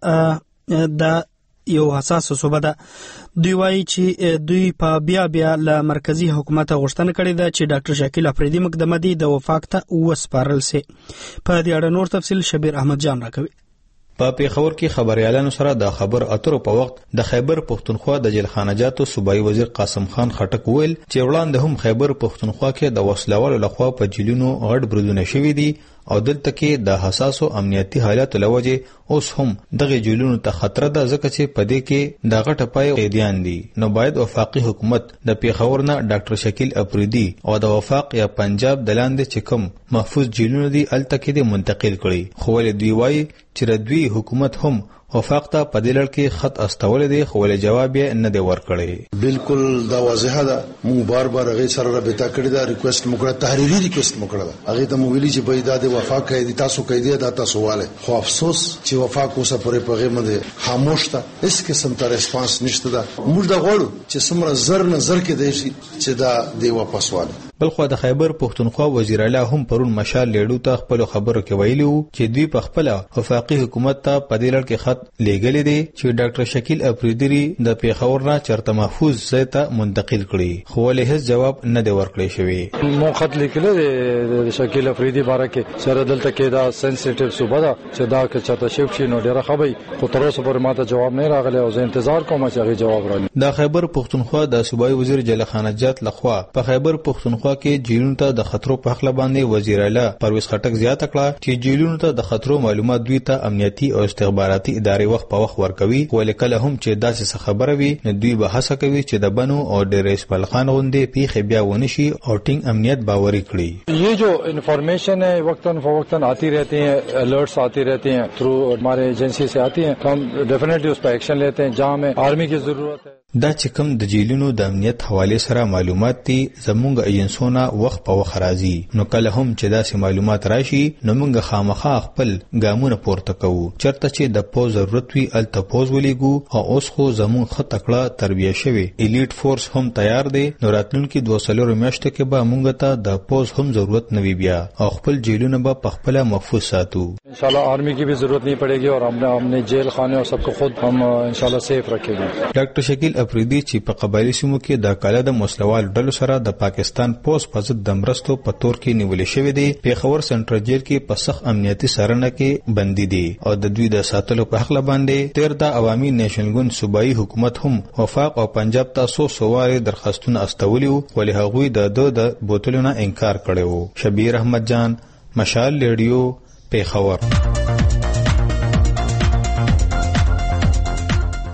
سره د یو حساس صوبه ده. دوی وایي چې دوی په بیا بیا له مرکزی حکومت غوښتنه کړې ده چې ډاکټر شکیل افریدي مقدمه د وفاق ته وسپارل سي. په دې اړه نور تفصیل شبیر احمد جان راکوي. په پیښور کې خبريالانو سره د خبر اترو په وخت د خیبر پښتونخوا د جیلخانجاتو صوبایي وزیر قاسم خان خټک ویل چې وړاندې هم خیبر پښتونخوا کې د وسلوالو لخوا په جیلونو غټ بریدونه شوي دي او دلته کې د حساسو امنیتي حالاتو لوجه اوس هم دغه جیلونو ته خطر ده ځکه چې په دې کې د غټه پای قیدیان دي. نو باید وفاقي حکومت د پیښور نه ډاکټر شکیل افریدي او د وفاق یا پنجاب د لاندې چې کوم محفوظ جیلونه دي الته کې د منتقل کړي. خو ول دوی وایي چې ردوی حکومت هم وفاق ته په دلړ کې خط استول دي خو ول جواب یې نه دی ورکړی. بالکل دا واضحه ده مو بار بار غي سره رابطه کړی دا ریکوست مکړه تحریری ریکوست مکړه هغه ته مو ویلي چې به دا د وفاق کې دي تاسو کې دي دا تاسو واله خو افسوس چې وفاق اوسه پرې په غیمه ده خاموش ده اس قسم ته ریسپانس نشته ده. موږ دا غواړو چې سمره زر نظر کې دی چې دا دی واپس واله. بلخو د خیبر پښتونخوا وزیر اعلی هم پرون مشال لیډو ته خپل خبرو کې ویلو چې دوی په خپل وفاقي حکومت ته په دې لړ کې خط لیږلی دی چې ډاکټر شکیل افریدي د پیښور نه چرته محفوظ ځای ته منتقل کړي خو له هیڅ جواب نه دی ورکړی شوی. مو خط لیکلی دی د شکیل افریدي باره کې سره دلته کې دا سنسټیو صوبه ده چې دا که چاته شپ شي نو ډیره خبري خو تر اوسه پورې ماته جواب نه راغلی او زه انتظار کوم چې هغه جواب راکړي. د خیبر پښتونخوا د صوبایي وزیر جیلخانجات لخوا په خیبر پښتونخوا کې جیلونو ته د خطرو په حق باندې وزیر اعلی پرویز خټک زیاته کړه چې جیلونو ته د خطرو معلومات دوی ته امنیتي او استخباراتي ادارې وخت په وخت ورکوي ولیکل هم چې داسې خبره وي نو دوی به هڅه کوي چې د بنو او ډیریس بلخان غوندې پیښې بیا ونشي او ټینګ امنیت باوري کړي. یہ جو انفارمیشن ہے وقتاً فوقتاً آتی رہتی ہیں الرٹس آتی رہتی ہیں تھرو ہمارے ایجنسی سے آتی ہیں تو ہم ڈیفینیٹلی اس پر ایکشن لیتے ہیں جہاں ہمیں آرمی کی ضرورت ہے. دا چې کوم د جیلونو د امنیت حواله سره معلومات دي زموږ ایجنسونه وخت په وخت راځي نو کله هم چې داسې معلومات راشي نو موږ خامخا خپل ګامونه پورته کوو چرته چې د پوز ضرورت وي الته پوز ولېګو او اوس خو زموږ خط تکړه تربیه شوی الیټ فورس هم تیار دی نو راتلونکي دوه سلور میاشتو کې به موږ ته د پوز هم ضرورت نه وي بیا او خپل جیلونه به په خپل محفوظ ساتو. انشاءاللہ آرمی کی بھی ضرورت نہیں پڑے گی اور ہم نے ہم نے جیل خانے اور سب کو خود ہم انشاءاللہ سیف رکھیں گے. ډاکټر شکیل افریدي چې په قبایلی سیمو کې د کاله د مسلوال ډلو سره د پاکستان پوس په ضد د مرستو په تور کې نیولې شوې دي پیښور سنټرل جیل کې په سخت امنیتي څارنه کې بندي دي او د دوی د ساتلو په حق باندې تیر د عوامي نیشنل ګوند صوبایي حکومت هم وفاق او پنجاب ته سو سوار درخواستونه استولیو ولې هغوی د دو د بوتلونو انکار کړو. شبیر احمد جان مشال ریډیو پیښور.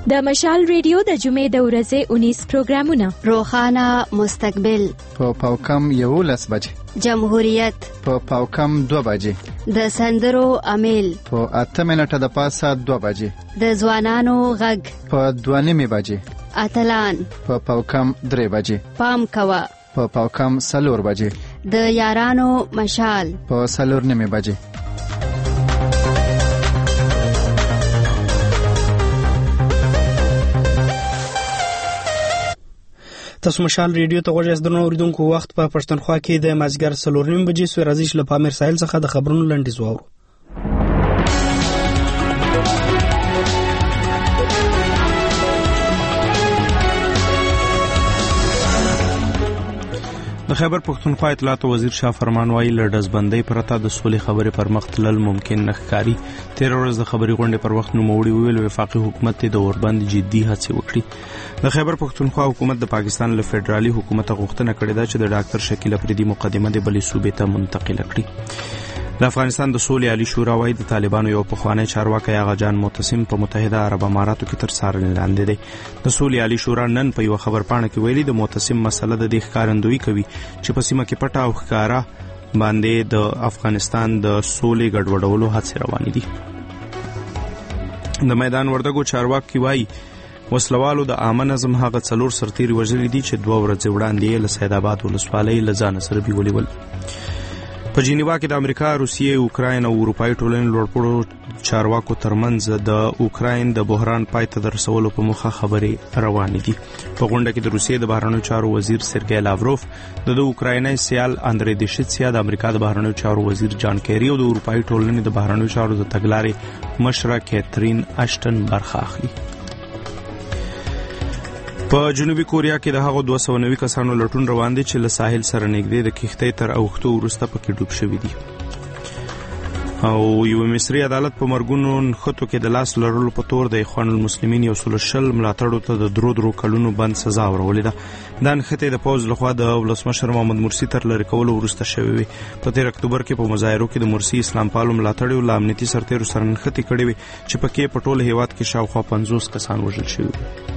د مشال ریډیو د جمعې د ورځې انیس پروګرامونه: روخانه مستقبل په پاوکم یولس بجې، جمهوریت په پاوکم دو بجې، د سندرو امیل په اته منټه د پاسه دو بجې، د ځوانانو غږ په دوه نیمې بجې، اتلان په پاوکم درې بجې، پام کوه په پاوکم څلور بجې، د یارانو مشال په څلور نیمې بجې. تاسو مشال ریډیو ته غوږ یاست. د اوریدونکو وخت په پښتونخوا کې د مازیګر څلور نیمې بجې سوی راځي چې له پامیر ساحل څخه د خبرونو لنډیز واورو. د خیبر پښتونخوا اطلاعات وزیر شاه فرمان وايي له ډزبندۍ پرته د سولې خبرې پر مخ تلل ممکن نه ښکاري. تیر ورځ د خبري غونډې پر وخت نوموړي وویل وفاقي حکومت د اوربند جدي هڅې وکړي. د خیبر پښتونخوا حکومت د پاکستان له فدرالي حکومت غوښتنه کړې ده چې د ډاکټر شکیل افریدي مقدمه د بلې صوبې ته منتقل کړي. د افغانستان د سولې عالی شورا وايي د طالبانو یو پخوانی چارواکي آغا جان معتصم په متحده عرب اماراتو کې تر څارنې لاندې دی. د سولې عالی شورا نن په یو خبرپاڼه کې ویلي د معتصم مسله د دې ښکارندویي کوي چې په سیمه کې پټه او ښکارا باندې د افغانستان د سولې ګډوډولو هڅې روانې دي. د میدان وردګو چارواکي وايي وسلوالو د عامه نظم هغه څلور سرتیري وژلي دي چې دوه ورځې وړاندې له سید آباد ولسوالۍ له ځانه سره بیولي ول. په جنیوا کې د امریکا، روسیې، اوکراین او اروپایي ټولنې لوړپوړو چارواکو ترمنځ د اوکراین د بحران پای ته د رسولو په موخه خبرې روانې دي. په غونډه کې د روسیې د بهرنیو چارو وزیر سرګی لاوروف، د اوکرایني سیال اندری دیشچیا، د امریکا د بهرنیو چارو وزیر جان کیری او د اروپایي ټولنې د بهرنیو چارو د تګلارې مشره کیترین اشټن برخه اخلي. په جنوبي کوریا کې د هغو دوه سوه نوي کسانو لټون روان دي چې له ساحل سره نږدې د کښتۍ تر اوښتو وروسته پکې ډوب شوي دي. او یو مصري عدالت په مرګونو نښتو کې د لاس لرلو په تور د اخوان المسلمین یو سل شل ملاتړو ته د درو درو کلونو بند سزا ورولې ده. دا نښتې د پوځ لخوا د ولسمشر محمد مرسي تر لرې کولو وروسته شوې وې. په تیر اکتوبر کې په مظاهرو کې د مرسي اسلام پالو ملاتړو له امنیتي سرتیرو سره نښتې کړې وې چې پکې په ټول هیواد کې شاوخوا پنځوس کسان وژل شوي وو.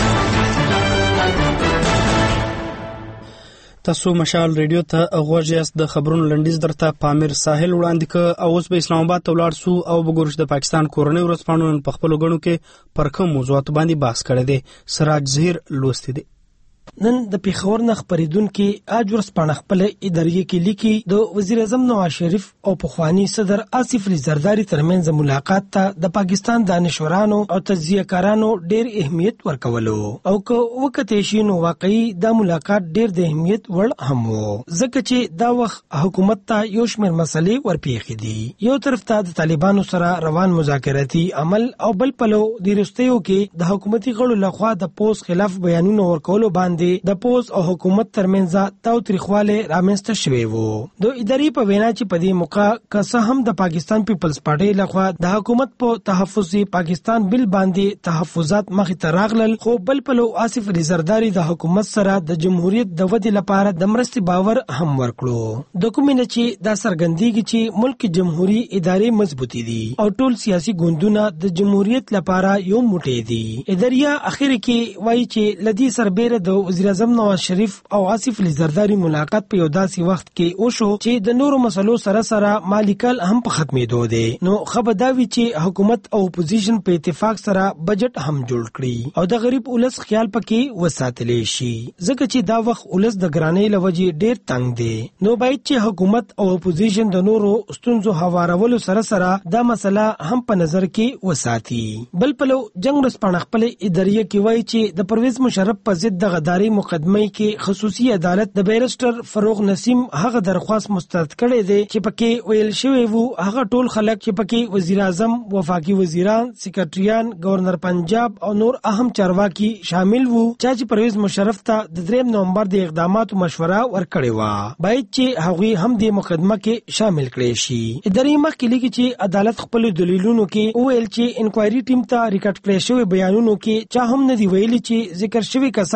تاسو مشال ریډیو ته غوږ یاست. د خبرونو لنډیز درته پامیر ساحل وړاندې ک او اوس به اسلام آباد ته ولاړ سو او وګورو چې د پاکستان کورنۍ ورځپاڼو په خپل غړو کې پر کوم موضوعات باندې بحث کړی دی. سراج زهیر لوستي دی. نن د پیښور نه خبرېدونکو اج ورځپاڼه خپل ادارې کې لیکي د وزیر اعظم نواز شریف او پخوانی صدر آصف علي زرداری ترمنځ ملاقات ته د پاکستان دانشورانو او تجزیه کارانو ډېر اهمیت ورکولو او که وکړې شي نو واقعي دا ملاقات ډېر د اهمیت وړ هم وو ځکه چې دا وخت حکومت ته یو شمېر مسلې ورپېښې دي. یو طرف ته د طالبانو سره روان مذاکراتي عمل او بل پلو د وروستیو کې د حکومتي غړو لخوا د پوس خلاف بیانونو ورکولو باندې د پوز او حکومت ترمنځ تاوتریخواله رامنځته شوی وو. د ادارې په وینا چې په دې موقع که هم د پاکستان پیپلز پارټي لخوا د حکومت په تحفظي پاکستان بل باندې تحفظات مخې ته راغلل، خو بل په لو آصف علي زرداری د حکومت سره د جمهوریت د ودې لپاره د مرستې باور هم ورکړو. د کومینه چې دا سرګندېږي چې ملک جمهوریت ادارې مضبوطې دي او ټول سیاسي ګوندونه د جمهوریت لپاره یو موټی دي. ادارې اخر کې وایي چې لدی سربېره د وزیر اعظم نواز شریف او آصف علي زرداری ملاقات په یو داسې وخت کې وشو چې د نورو مسلو سره سره مالیکل هم په ختمېدو دی. نو خبر دا وی چې حکومت او اپوزیشن په اتفاق سره بجټ هم جوړ کړي او د غریب ولس خیال پکې وساتلی شي ځکه چې دا وخت ولس د ګرانۍ لوجې ډېر تنگ دی. نو باید چې حکومت او اپوزیشن د نورو ستونزو هوارولو سره سره دا مسله هم په نظر کې وساتي. بل پلو جنگ ورځپاڼه خپل ادارې کې وایي چې د پرویز مشرف په ضد د غداري مقدمه کې خصوصي عدالت د بیرسټر فروغ نسیم هغه درخواست مسترد کړی دی چې پکې ویل شوی وو هغه ټول خلک چې پکې وزیر اعظم، وفاقي وزیران، سیکریټریان، گورنر پنجاب او نور اهم چارواکي شامل وو چې پرویز مشرف ته د دریم نومبر د اقداماتو مشوره ورکړې و باید چې هغه هم د مقدمه کې شامل کړي شي. ادارې مخکې لیکي چې عدالت خپل دلیلونو کې ویل چې انکوایري ټیم ته ریکارډ کړی شوی بیانونو کې چا هم نه دی ویلي چې ذکر شوی کسان د پرویز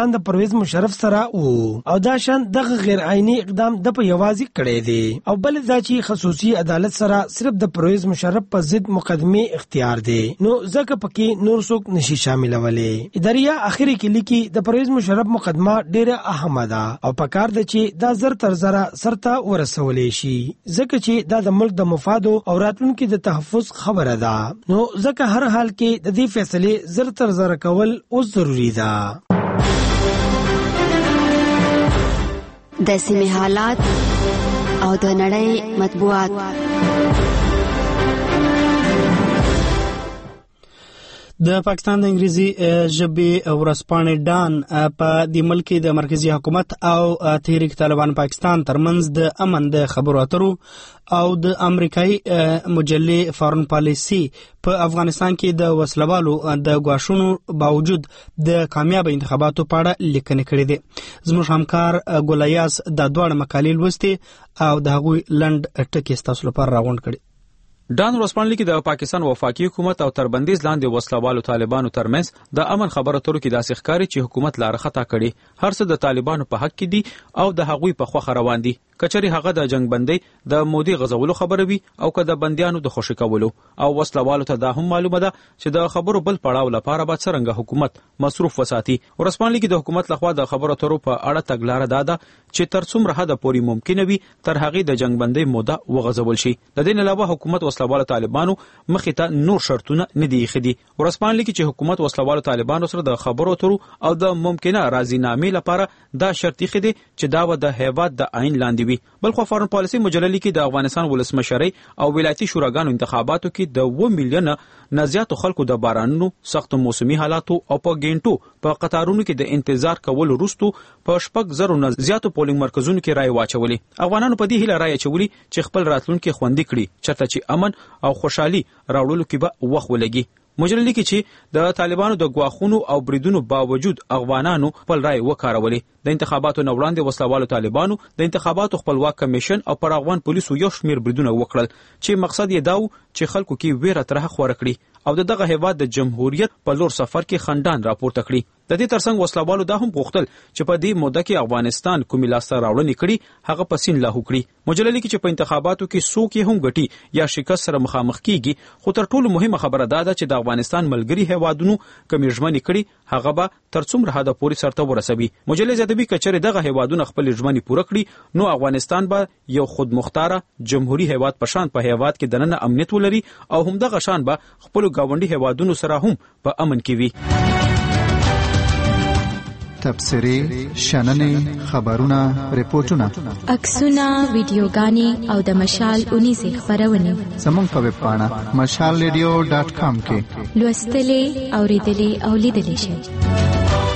پرویز مشرف سره وو او دا شان دغه غیر عیني اقدام د په یوازې کړی دی او بل دا چې خصوصي عدالت سره صرف د پرویز مشرف په ضد مقدمه اختیار دی نو ځکه پکې نور څوک نشي شاملولې اداريه اخري کې لیکي د پرویز مشرف مقدمه ډیره اهمه ده او پکار ده چې دا زر تر زره سرته ورسولې شي ځکه چې دا د ملک د مفاد او راتلونکو د تحفظ خبره ده نو ځکه هر حال کې د دې فیصله زر تر زره کول اوس ضروری ده د سیمې حالات او د نړۍ مطبوعات د پاکستان د انګریزي ژبې ورځپاڼې ډان په د ملک د مرکزی حکومت او تحریک طالبان پاکستان ترمنځ د امن د خبرو اترو او د امریکایي مجلې فارن پالیسی په افغانستان کې د وسلوالو د غواښونو باوجود د کامیاب انتخاباتو په اړه لیکنې کړې دي زموږ همکار ګولیاس د دوړ مقالې لوستي او د هغوی لند ټکی تاسو لپاره راغونډ کړي ډان ورځپاڼې کې د پاکستان وفاقي حکومت او تربندیز لاندې وسلوالو طالبانو ترمنځ د امن خبرو اترو کې داسې ښکاري چې حکومت لار خطا کړي هر څه د طالبانو په حق کې دي او د هغوی په خوخه روان دي کچري هغه د جنگ بندي د مودي غزولو خبره وي او که د بنديانو د خوشی کولو او وسلوالو ته دا هم معلومه ده چې د خبرو بل پړاو لپاره به څنګه حکومت مصروف وساتي ورځپاڼې کې د حکومت لخوا د خبرو اترو په اړه تګلارې داده چې تر څومره حد پورې ممکن وي تر هغه د جنگ بندي موده وغځول شي د دې علاوه حکومت وسلوالو طالبانو مخې ته نور شرطونه نه دي خدي ورځپاڼې کې چې حکومت وسلوالو طالبانو سره د خبرو اترو او د ممکنه راضینامې لپاره دا شرطي خدي چې دا و د هیواد د عین لاندې وي بلخو فارن پالیسی مجلې کې د افغانستان ولسمشرۍ او ولایتي شوراګانو انتخاباتو کې د و میلیون نه زیاتو خلکو د بارانونو سخت موسمي حالاتو او په ګینټو په قطارونو کې د انتظار کولو وروسته په شپږ زرو نه زیاتو پولینګ مرکزونو کې رای واچولې افغانانو په دې هیله رای اچولي چې خپل راتلونکي خوندي کړي چرته چې امن او خوشحالي راوړلو کې به وخت ولګي مجلې کې چې د طالبانو د غواخونو او بریدونو باوجود افغانانو خپل رای وکارولې د انتخاباتو نه وړاندې وسلوالو طالبانو د انتخاباتو خپلواک کمیشن او پر افغان پولیسو یو شمیر بریدونه وکړل چې مقصد یې دا و چې خلکو کې ویره ترخه خور کړي او دغه هیواد د جمهوریت په لور سفر کې خندان راپورته کړي د دې ترڅنګ وسلوالو دا هم غوښتل چې په دې موده کې افغانستان کومې لاسته راوړنې کړي هغه پسین لاهو کړي مجلې کې چې په انتخاباتو کې څوک یې هم ګټي یا شکست سره مخامخ کیږي خو تر ټولو مهمه خبره دا ده چې د افغانستان ملګری هیوادونو کومې ژمنې کړي هغه به تر څومره حد پورې سرته ورسوي مجلې زیاتوي کچره دغه هیوادونه خپل ژمنې پوره کړي نو افغانستان به یو خودمختاره جمهوریت هیواد په شان په هیواد کې دننه امنیت ولري او همدغه شان به خپل گاونډي هیوادونو سره هم په امن کې وي تبصرې شننې خبرونه ریپورتونه عکسونه ویډیوګانې او د مشال اونیزه خبرونه زموږ په ویب پاڼه مشال ریډیو ډاټ کام کې لوستلې اوریدلې او لیدلې شئ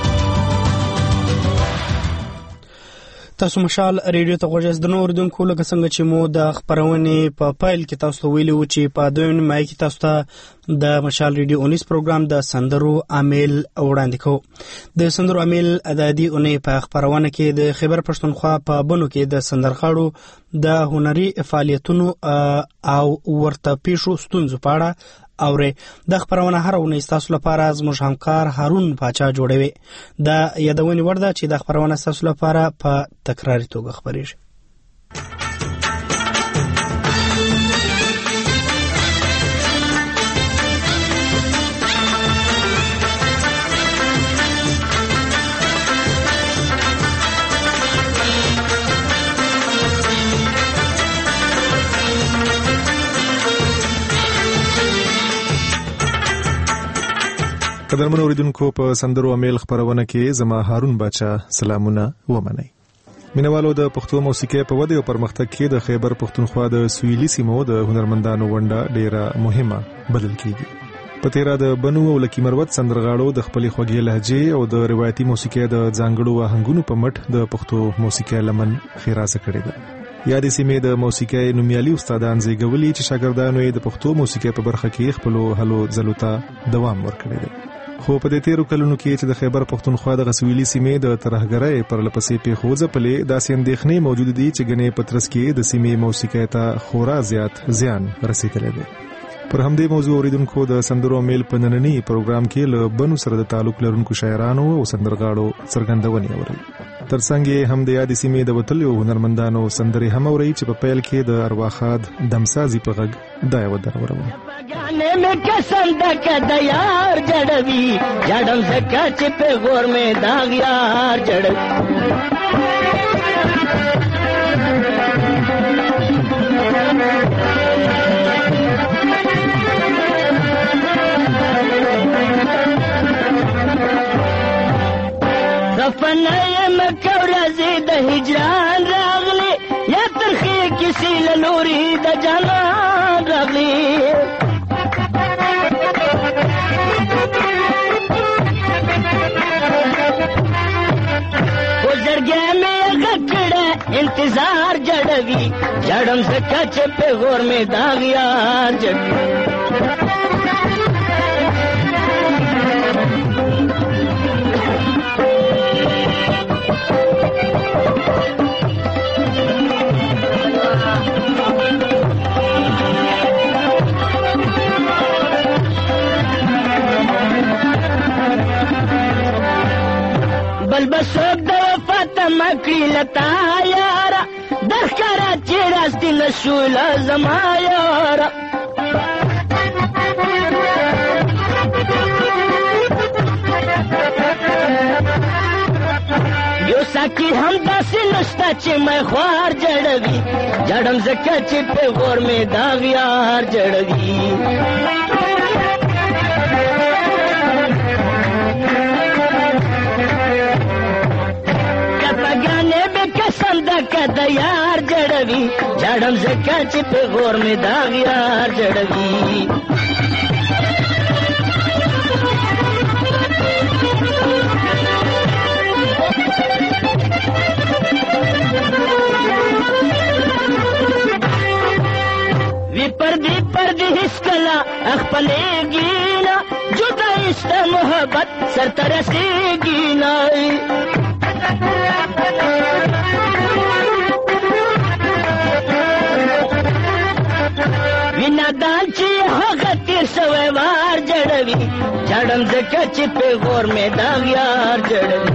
تاسو مشال ریډیو ته غوږ د نور دونکو لکه څنګه چې مو د خبرونې په پایل کې تاسو ویلو چې په دویم مای کې تاسو ته د مشال ریډیو اونیس پروګرام د سندرو امیل وړاندې کوو د سندرو امیل ادادي اونې په خبرونه کې د خیبر پښتونخوا په بنو کې د سندرغاړو د هنري فعالیتونو او ورته پیښو ستونزو په اړه اورې د خبرونه هر ونې تاسو لپاره زموږ همکار هارون پاچا جوړوي د یادونې وړ ده چې د خبرونه تاسو لپاره په تکراري توګه خبرېږي قدرمن اوریدونکو په سندرو امیل خبرونه کې زما هارون بچا سلامونه ومنئ مینوالو د پښتو موسیقي په وده او پرمختګ کې د خیبر پښتونخوا د سویلي سیمو د هنرمندانو ونډه ډیره مهمه بلل کیږي په تیرا د بنو او لکی مروت سندرغاړو د خپل خوږی لهجه او د روایتي موسیقي د ځانګړو آهنګونو په مټ د پښتو موسیقي لمن خیرازه کړې ده یادې سیمې د موسیقي نومیالي استادان زیږولي چې شاګردانو یې د پښتو موسیقي په برخه کې خپل هلو ځلو ته دوام ورکړی دی خو په دې تیرو کلونو کې چې د خیبر پښتونخوا د غسویلي سیمې د ترهګرۍ پر لپسې په خوځه پلې داسې اندېښنې موجود دي چې غنې پترس کې د سیمې موسیقي ته خورا زیات زیان رسیدلی دی پر همدې موضوع اوریدونکو د سندرو میل په نننی پروګرام کې له بنو سره د تعلق لرونکو شاعرانو او سندرغاړو څرګندونې اورل. ترڅنګ هم د یادې سیمې د وتلیو هنرمندانو سندرې هم اوري چې په پیل کې د ارواخاد دمسازي په غږ دا یو درورم. गाने में कसम का दयार जड़वी जड़म से कच पे गोर में दाग यार जड़ सपने में कवरजी द हिजरान रागली या तरखी किसी ललूरी द जलान रागली इंतजार जड़वी जड़म से कच पे गोर में दाग यार जड़ बल बसोक मकड़ी लता यारा दरकरा चिरास्ती नशूला जमा यारा यो साकी हम दासी नुस्ता चे मैं ख्वार जड़गी जड़म से कच्चे पे गोर में दाग यार जड़गी का दयार जड़वी जड़म से कच पे गोर में दाग यार जड़वी विपर्दी पर्दी हिस्कला अखपलेगी ना जुदा इस्ता मोहब्बत सर तरसेगी ना दांची हगतिर सवे वार जड़वी जड़म से कच पे गोर में दाग यार जड़वी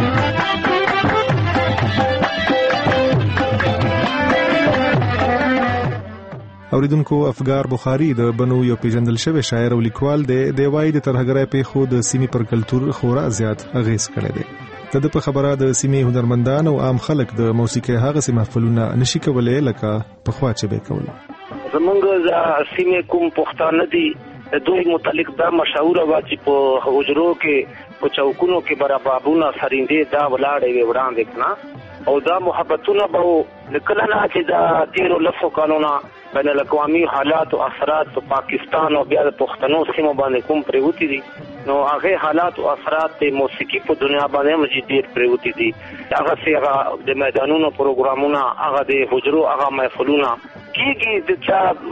اوریدونکو افګار بخاری د بنو یو پیژندل شوی شاعر او لیکوال دی د وای د ترهګرای په خود سیمې پر کلچر خورا زیات اغیز کړی دی. د په خبره د سیمې هنرمندان او عام خلک د موسیقي هغه سیمه محفلونه نشي کولای لکه په خوا چې به کول. زمونږ سیمې کوم پښتانه دي دوی متعلق دا مشهور و چې په حجرو کې په چوکونو کې برابابونه سرینده دا ولاړې وي وړاندې کنا او دا محبتونه به نکله نه چې دا تیرو لفظ قانونا بین الاقوامی حالات او اثرات په پاکستان او بیا د پښتنو سیمو باندې کوم پریوتی دي نو هغه حالات او اثرات د موسیقي په دنیا باندې مجید پریوتی دي هغه څنګه د میدانونو پروګرامونه هغه د حجرو هغه محفلونه کیږي د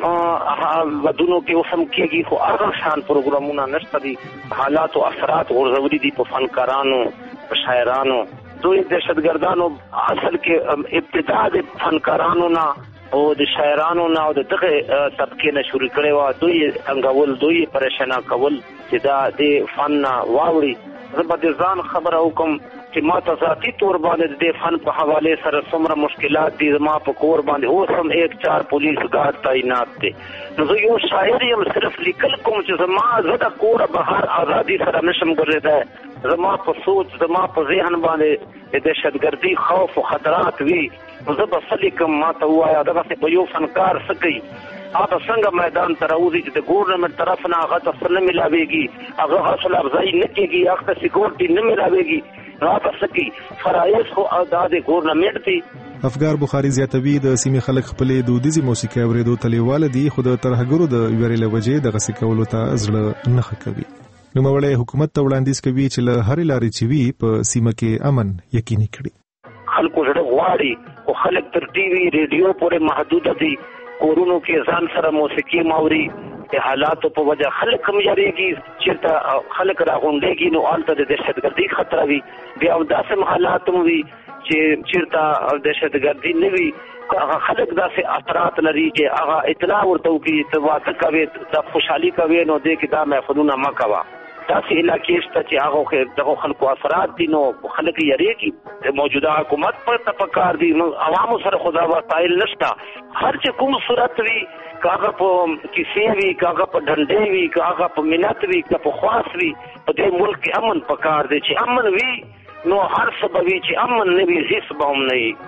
چا ودونو کې وسم کیږي خو هغه شان پروګرامونه نشته دي حالات او اثرات ورزوري دي په فنکارانو په شاعرانو دوی دهشتګردانو اصل کې ابتدا د فنکارانو نه او د شاعرانو نه او دغه طبقه نه شروع کړي وا دوی انګول دوی پریشانا کول چې دا د فن واوري زبر ځان خبره وکم چې ما ته ذاتی تور باندې د فن په حواله سره څومره مشکلات دي ما په کور باندې اوس هم یک چار پولیس ګارد تعینات دي نو زه یو شاعر یم صرف لیکل کوم چې زما زړه کور بهر ازادي سره نشم ګرځیدای زما په سوچ زما په ذهن باندې د دهشتګردي خوف او خطرات وي زه به سلیکم ما ته وایا دغه په یو فنکار سکی هغه څنګه میدان ته راوځي چې د ګورنمنت طرف نه هغه ته نه ملاويږي هغه حاصل افزای نه کیږي هغه سکیورټي نه ملاويږي هغه سکی فرایض خو ادا د ګورنمنت دي. افګار بخاری زیاتوي د سیمې خلک خپلې دودیزي موسیقي اوریدو تلیواله دي خو د ترهګرو د ویرې لوجې د غسې کولو ته زړه نه کوي. نو مولای حکومت ته وړاندیز کوي چې له هر لارې چې وي په سیمه کې امن یقیني کړي. خلکو زړه غواړي او خلک تر ټي وي ریډیو پورې محدود دي کورونو کې ځان سره موسیقي ماوري د حالاتو په وجه خلک کم یریږي چې خلک راغونډيږي نو آلته د دهشتګردي خطر وي بیا داسې حالات مو وي چې چیرته دهشتګردي نه وي هغه خلک داسې اثرات لري چې هغه اطلاع ورته وکړي ته واته کوي د خوشحالي کوي نو دې کې دا محفلونه مه کوه. داسې علاقې شته چې هغه دغه خلکو اثرات دي نو خلک یې یریږي. موجوده حکومت پر ته پکار دي نو عوامو سره خدا وسایل نشته. هر چې کوم صورت وي کاغه په کیسې وي کاغه په ډنډې وي کاغه په منت وي کاغه په خواص وي په دې ملک کې امن پکار دی چې امن وي نو هر څه به وي چې امن نه وي هیڅ به هم نه وي.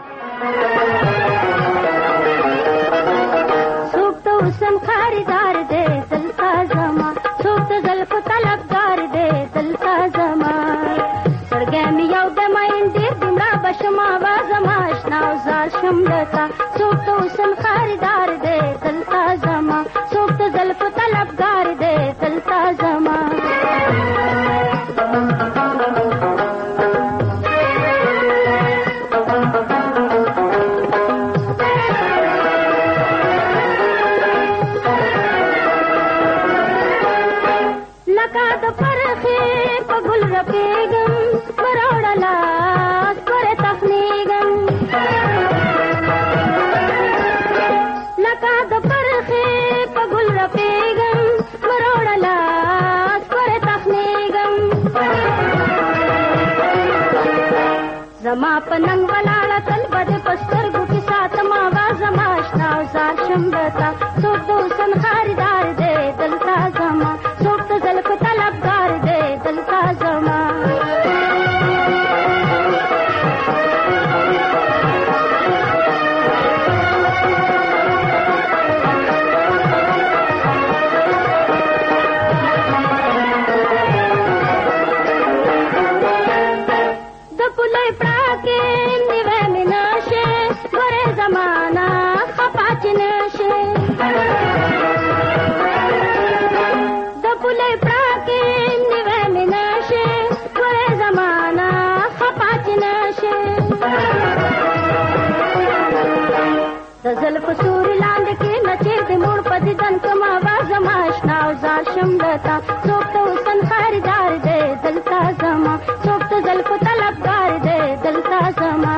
څوک ته حسن خریدار دی دلته زما څوک ته زلف طلبګار دی دلته زما سرګی مې یو د مین ډېر دومره بشم آواز ما اشنا او زار شم درته څوک ته حسن خریدار دی دلته زما څوک ته زلف طلبګار دی دلته زما. زما پننګ ولاړه تل بد پسترګو کې ساتم आवाज ما آشنا او زار شم درته څوک د حسن خریدار دی دلته زما څوک د زلف طلبګار دی دلته زما. د زلف سوري لاندې کې نچې د موړ په دیدن کوم آواز ما اشنا او زار شم درته څوک ته حسن خریدار دی دلته زما څوک ته زلف طلبګار دی دلته زما.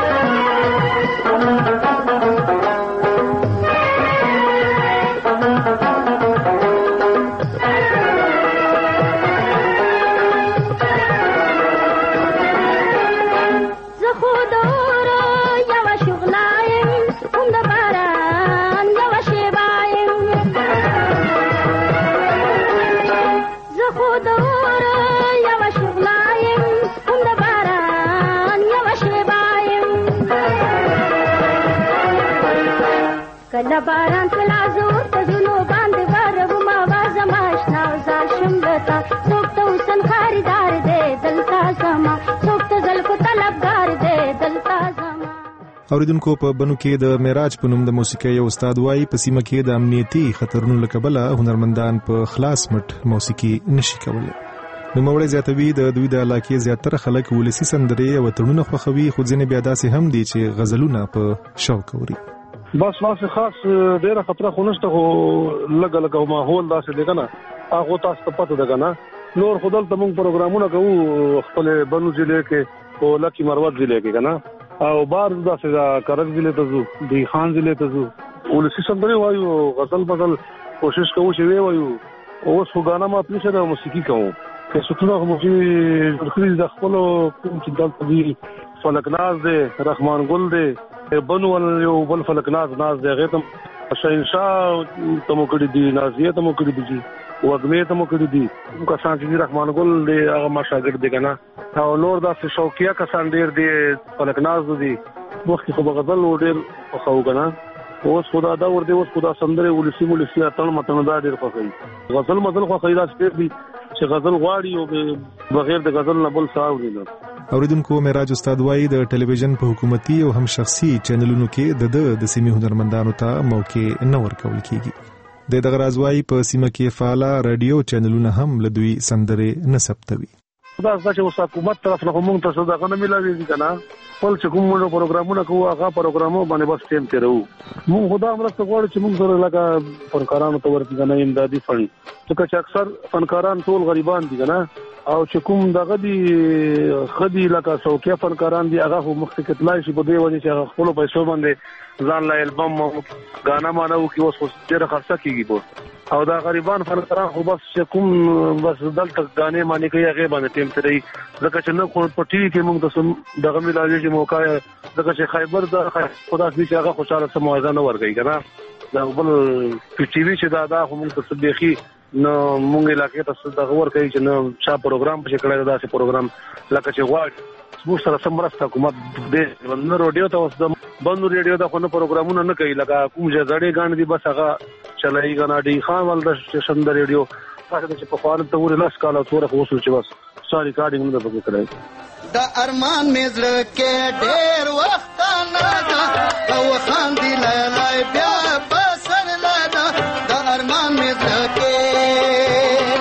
کله باران کله زور ته زونو باندې بارو ما आवाज ما آشنا او زار شم درته څوک ته حسن خریدار دی دلته زما څوک ته زلف طلبګار دی دلته زما. اوریدونکو په بنو کې د معراج په نوم د موسیقۍ یو استاد وایي په سیمه کې د امنیتي خطرونو له کبله هنرمندان په خلاص مټ موسیقي نشي کولی. نوموړی زیاتوي د دوی د علاقې زیاتره خلک ولسي سندرې او تړونونه خوښوي خو ځینې بیا داسې هم دي چې غزلونه په شوق اوري. بس واسه خاص ډیره خطر خو نشته خو لګ لګ ماحول داسې دی کنه هغه تاسو ته پته ده کنه نور خدل ته موږ پروګرامونه کوو خپل بنو ضلع کې او لکی مروت ضلع کې کنه او بار داسې دا کرک ضلع ته ځو دی خان ضلع ته ځو ولسی سندري وایو غزل بدل کوشش کوو چې وی وایو اوس خو غانا ما پلیشه د موسیقي کوو که څوک مو چې خپل د خپل کوم چې دلته دی فلکناز دی رحمان ګل دی بنو یو بل فلکناز ناز دی غیتم شاهنشاه تمو کړی دی نازیه تمو کړی دی وګمه تمو کړی دی کسان چې رحمان ګل دی هغه ما شاګرد دی کنه او نور دا شوقیا کسان ډیر دی فلکناز دی وخت خو غزل ډیر خو کنه اوس خدا دا ور دی اوس خدا سندره ولسی ولسی اتن متن دا ډیر خوښي غزل مزل خو خیرات ډیر دی چې غزل غواړي او بغیر د غزل نه بل څه نه. اوریدونکو معراج استاد وایي د ټلویزیون په حکومتي او هم شخصي چینلونو کې د د سیمې هنرمندانو ته موقع نه ورکول کیږي. د دغه راز وایي په سیمه کې فعال رادیو چینلونه هم لدوی سندرې نه ثبتوي. دا چې اوس حکومت طرف نه موږ ته څه دغه نه ملایي کنه خپل چې کوم موږ پروګرامونه کوو هغه پروګرامو باندې بس ټیم تیرو موږ خدا مرسته غواړو چې موږ سره لکه فنکارانو ته ورته کنه امدادي فند ځکه چې اکثر فنکاران ټول غریبان دي کنه او چې کوم دغه دي خدي لکه څوکیا فنکاران دي هغه هم مخکې تلای شي په دې وجه چې خپل پیسو باندې ځان لا البم غانا مانو کې اوس ډېر خرڅه کیږي بو او دا غریبان فنکاران خو بس کوم بس دلته غانې مانی کوي هغه باندې ټیم ترې ځکه چې نه خو په ټي وي کې موږ د دغه ملالي چې موقع ځکه چې خیبر د خدا دې چې هغه خوشاله سم موازنه ورګي کنه دا بل په ټي وي چې دا دا هم څه صديقي نو مونږ علاقې ته څه دغه ور کوي چې نو چا پروګرام په شکل دا چې پروګرام لکه چې غواړي موږ سره سمرسته حکومت دې نو رادیو ته اوس د بندو ریډیو ته خو پروګرامونه نه کوي لکه کوم چې زړې غاڼې دي بس هغه چلایي غنا دي خان ول د سټیشن د ریډیو هغه چې په خاله ته ور لاس کاله څوره وصول چې بس ساري ریکارډینګ نه پکې کړای د ارمان مزړه کې ډېر وخت نه دا او خان دی لای بیا بسر لادا د ارمان مزړه کې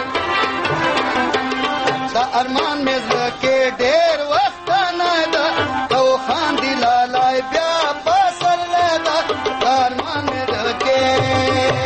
د ارمان مزړه کې ډېر وخت نه دا او خان دی لای بیا بسر لادا د ارمان مزړه کې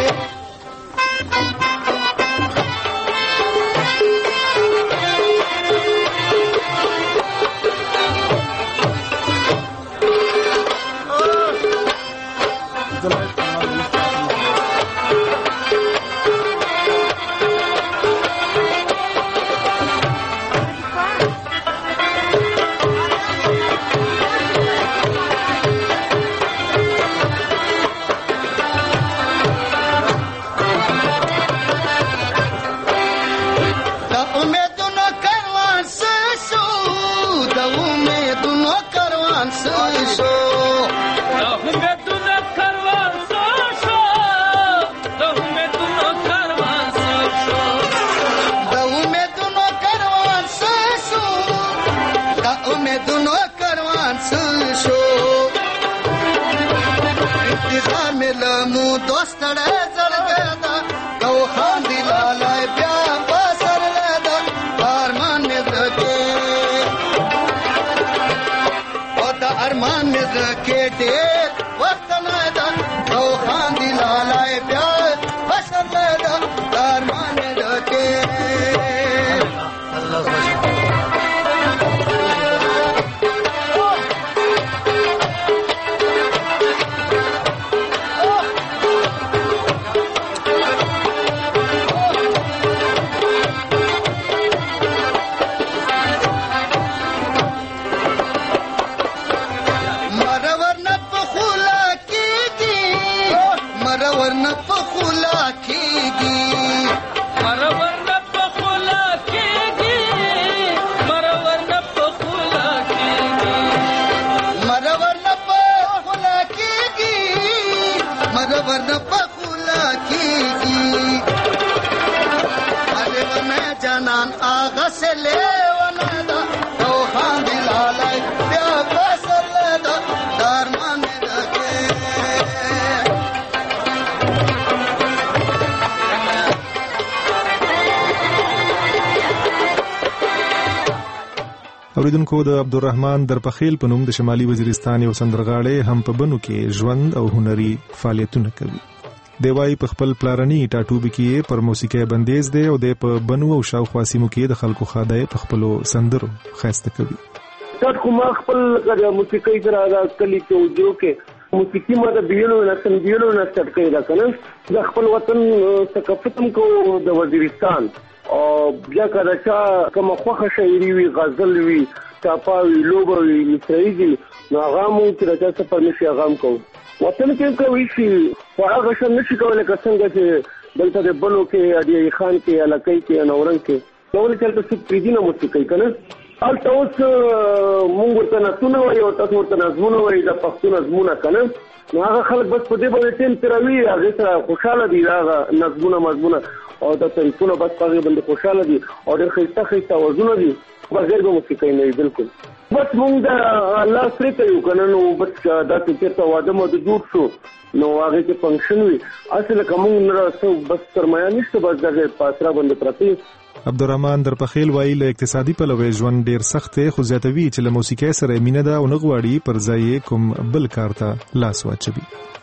اوریدونکو د عبدالرحمن درپخیل په نوم د شمالي وزیرستان یو سندرغاړی هم په بنو کې ژوند او هنري فعالیتونه کوي. دی وايي په خپل پلارني ټاټوبي کې پر موسیقي بندیز دی او د په بنو او شاوخوا سیمو کې د خلکو خادای په خپل سندرو خاسته کوي. تر کوم خپل د موسیقي سره د کلی کې وجو کې موسیقي ما د بیلو نه سم بیلو نه ستړ کوي دا کنه د خپل وطن ثقافتم کو د وزیرستان او بیا کله چې کوم خوخه شاعري وي غزل وي چاپاوي لوبوي مصریږي نو هغه مو چې راځي په نشي هغه کو وطن کې کوي چې هغه څنګه نشي کولای څنګه چې دلته د بلو کې اډي خان کې علاقې کې نورنګ کې نو ولې چې په پریدینه موسیقي کنه حال تاسو مونږ ورته نتونه وي او تاسو ورته نظمونه وي د پښتون نظمونه کنه نو هغه خلک بس په دې باندې ټیم تروي هغه سره خوشاله دي هغه نظمونه مضمونه او د ټلیفون بس په باندې خوشاله دي او ډېر خسته خسته وزونه دي بغیر د موسیقۍ نه بالکل بس مونږ د الله سره ته یو کنه نو بس دا چې ته واده مو د جوړ شو نو هغه کې فنکشن وي اصل کوم نه راځو بس سرمایه نشته بس دغه پاسره باندې پراته. عبدالرحمن درپخیل وایي له اقتصادي پلوه ژوند ډیر سخت دی خو زیاتوي چې له موسیقۍ سره مینه ده او نه غواړي پر ځای کوم بل کار ته لاس واچوي.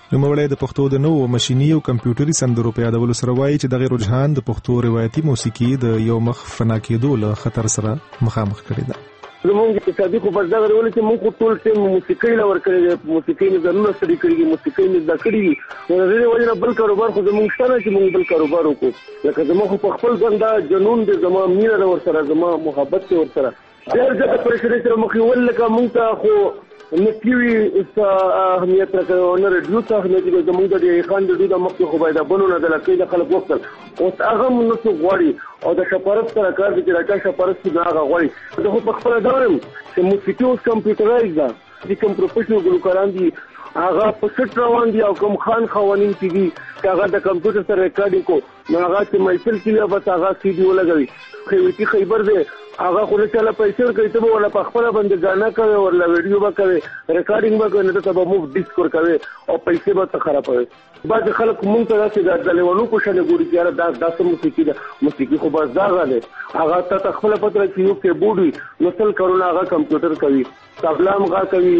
نوموړی د پښتو د نوو ماشيني او کمپیوټري سندرو په یادولو سره وایي چې دغه رجحان د پښتو روایتي موسیقي د یو مخ فنا کېدو له خطر سره مخامخ کړی ده. زمونږ اقتصادي خو بس دا غوړول چې موږ خو ټول ټیم موسیقي لور کړی موسیقي نه زموږ سره کړی موسیقي نه دا کړی نو زه وایي بل کاروبار خو زموږ شته چې موږ بل کاروبار وکړو لکه زموږ په خپل ځندا جنون دې زموږ مینه ور سره زموږ محبت ور سره ډېر ځکه پرېشر سره مخې ول لکه موږ ته خو نتیوي اس اهمیت راکړو نه رډیو ته اهمیت د زموږ د خان د دوه مخ خو باید بنونه د لکې د خلک وکړ او هغه موږ څو غواړي او د شپارت سره کار دي چې راځي شپارت څخه هغه غواړي زه په خپل دورم چې موسیقي او کمپیوټرایز ده چې کوم پروفیشنل ګلوکاران دي هغه په سټ روان دي او کوم خان خوانین چې دي هغه د کمپیوټر سره ریکارډینګ کو نو هغه چې مایسل کې به هغه سی ډي ولګوي خو خیبر دی هغه خو له چاله پیسې کوي ته ولا په خپل باندې غانا کوي او لا ویډیو به کوي ریکارډینګ به کوي نو ته به موف ډیسک ور کوي او پیسې به خرابوي بعض خلک مونږ ته راځي د لیوانو په شان ګوري چې دا داسې موسیقي ده موسیقي خو بس دا غاله هغه ته خپل پتر چې یو کې بوډي نسل کرونا هغه کمپیوټر کوي تبلام غا کوي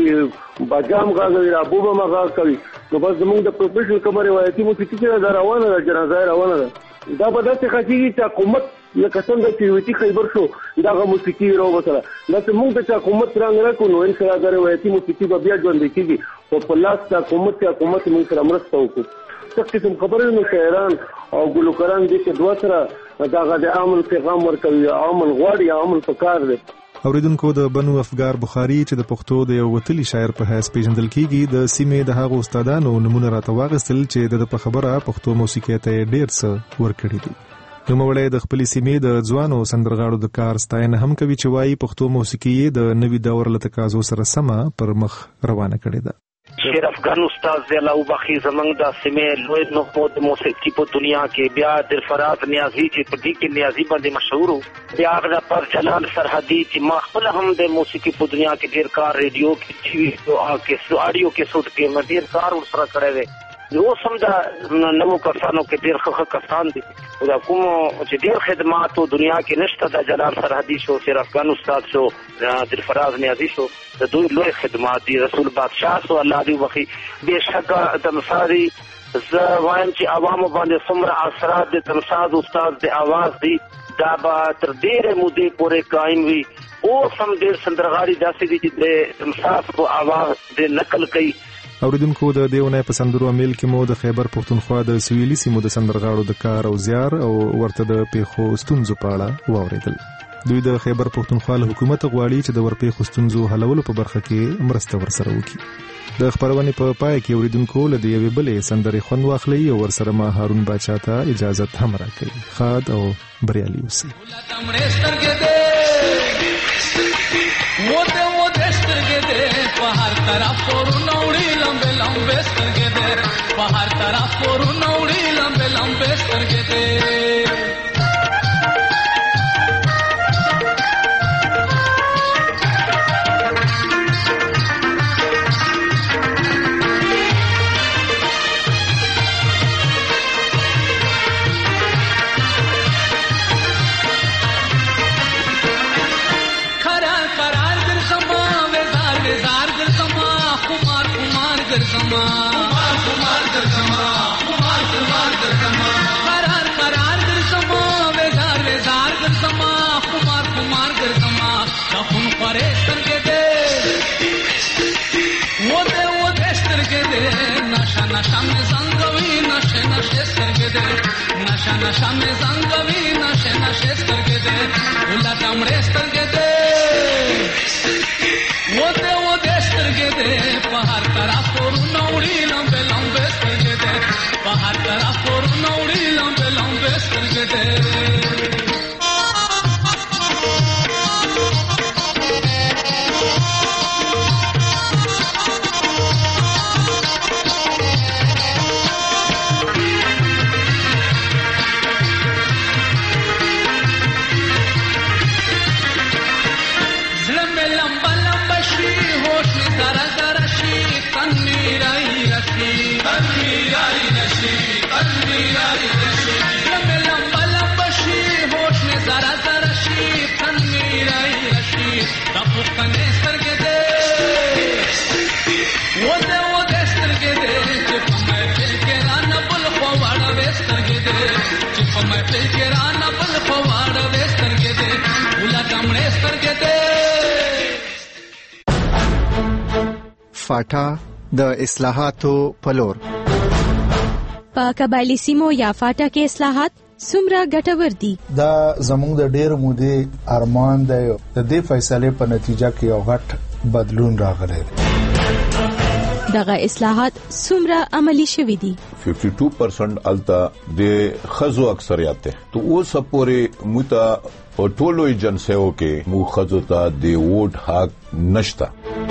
بجام غا کوي رابوبه مغا کوي نو بس زموږ د پروفیشنل کوم روایتي موسیقي چې دا روانه ده جنازه روانه ده دا په داسې خاطر چې حکومت لکه څنګه چې ویتي خیبر شو دغه موسیقي راو وسره دا چې موږ د حکومت رنګ راکو نو ان شاء الله د روایتي موسیقي به بیا ژوند کیږي او په لاس د حکومت ته حکومت موږ سره مرسته وکړو څه قسم خبرې نو شاعران او ګلوکاران دي چې دوه سره دغه د عامل پیغام ورکوي عامل غواړي عامل پکار دی. اوریدونکو د بنو افګار بخاری چې د پښتو د یو وتلی شاعر په حیث پیژندل کیږي د سیمې د هغو استادانو نمونه راته واغستل چې د په خبره پښتو موسیقي ته ډیر څه ورکړي دي. نوموړی د خپل سیمې د ځوانو سندرغاړو د کار ستاینه هم کوي چې وایي پښتو موسیقي د نوي دور له تقاضو سره سمه پر مخ روانه کړې ده. شیر افغان استاد زیلا وبخي زمنګ د سیمې لوی نخود موسیقي په دنیا کې بیا د فراز نیازی چې په دې کې نیازی باندې مشهور وو بیا هغه پر جلال سرحدي چې ما خپل هم د موسیقي په دنیا کې ډیر کار ریډیو کې ټي وي او کې اډیو کې صوت کې مې ډیر کار ورسره کړی دی نو سم دا نو کسانو کې ډیر ښه کسان دي او دا کوم چې ډیر خدمات په دنیا کې نشته د جلال سرحدي شو شیر افغان استاد شو د فراز نیازی شو د دوی لوی خدمات دي رسول بادشاہ سو الله دی وخی بهشکه د مصاری ز وایم چې عوامو باندې څومره اثرات د تمساز استاد د आवाज دي دا به تر ډیره مودې پورې قائم وي او سم ډیر سندرغاړي داسې دي چې د تمساز په आवाज د نقل کوي. اوریدونکو د دیونه په سندرو امیل کې مو د خیبر پښتونخوا د سویلي سیمو د سندرغاړو د کار او زیار او ورته د پیښو ستونزو په اړه واوریدل. دوی د خیبر پښتونخوا له حکومت غواړي چې د ورپېښو ستونزو حلولو په برخه کې مرسته ورسره وکړي. د خبرونه په پای کې اوریدونکو له دې یوې بلې سندرې خوند واخلي او ورسره ما هارون باچا ته اجازه هم راکړي. خاد او بریالي اوسئ. मोटे मोटे स्तरगे दे पहाड़ तरफ और नौड़ी लंबे लंबे स्तरगे दे पहाड़ तरफ और नौड़ी लंबे लंबे स्तरगे दे नशा में संगवी नशे नशे करके दे नशा नशा में संगवी नशे नशे करके दे उल्ला कमरे करके दे वो दे वो देश करके दे पहाड़ तरफ और नौड़ी लंबे लंबे करके दे पहाड़ तरफ और नौड़ी लंबे लंबे करके दे Tanmira فاټا د اصلاحاتو په لور. په قبایلی سیمو یا فاټا کې اصلاحات څومره ګټور دي؟ دا زموږ د ډېر مودې ارمان دی. د دې فیصلې په نتیجه کې یو غټ بدلون راغلی دی. دغه اصلاحات څومره عملی شوي دي؟ बावन परसेंट التا د خزو اکثریت ته تو اوس پورې موتا ټولو ایجنسیو کې مو خزو ته د ووټ حق نشتا.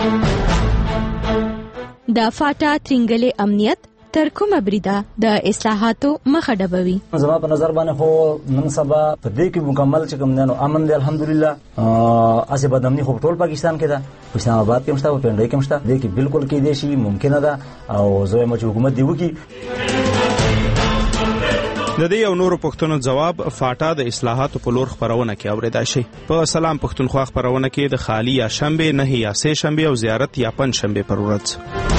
د فاټا ترنګلې امنیت تر کومه بریده د اصلاحاتو مخه ډبوي؟ زما په نظر باندې خو نن سبا په دې کې مکمل چې کوم نه امن دی الحمدلله. اسه بدامني خو ټول پاکستان کې ده، په اسلام آباد کې مشته، په پنډای کې مشته، دې کې بالکل کې دي شي ممکنه ده او زه مچ حکومت دی وکي. د دې یو نورو پښتنو جواب فاټا د اصلاحاتو په لور خبرونه کې اوریدای شي. په سلام پښتونخوا خبرونه کې د خالی یا شنبه نه یا سه شنبه او زیارت یا پنځ شنبه پر ورځ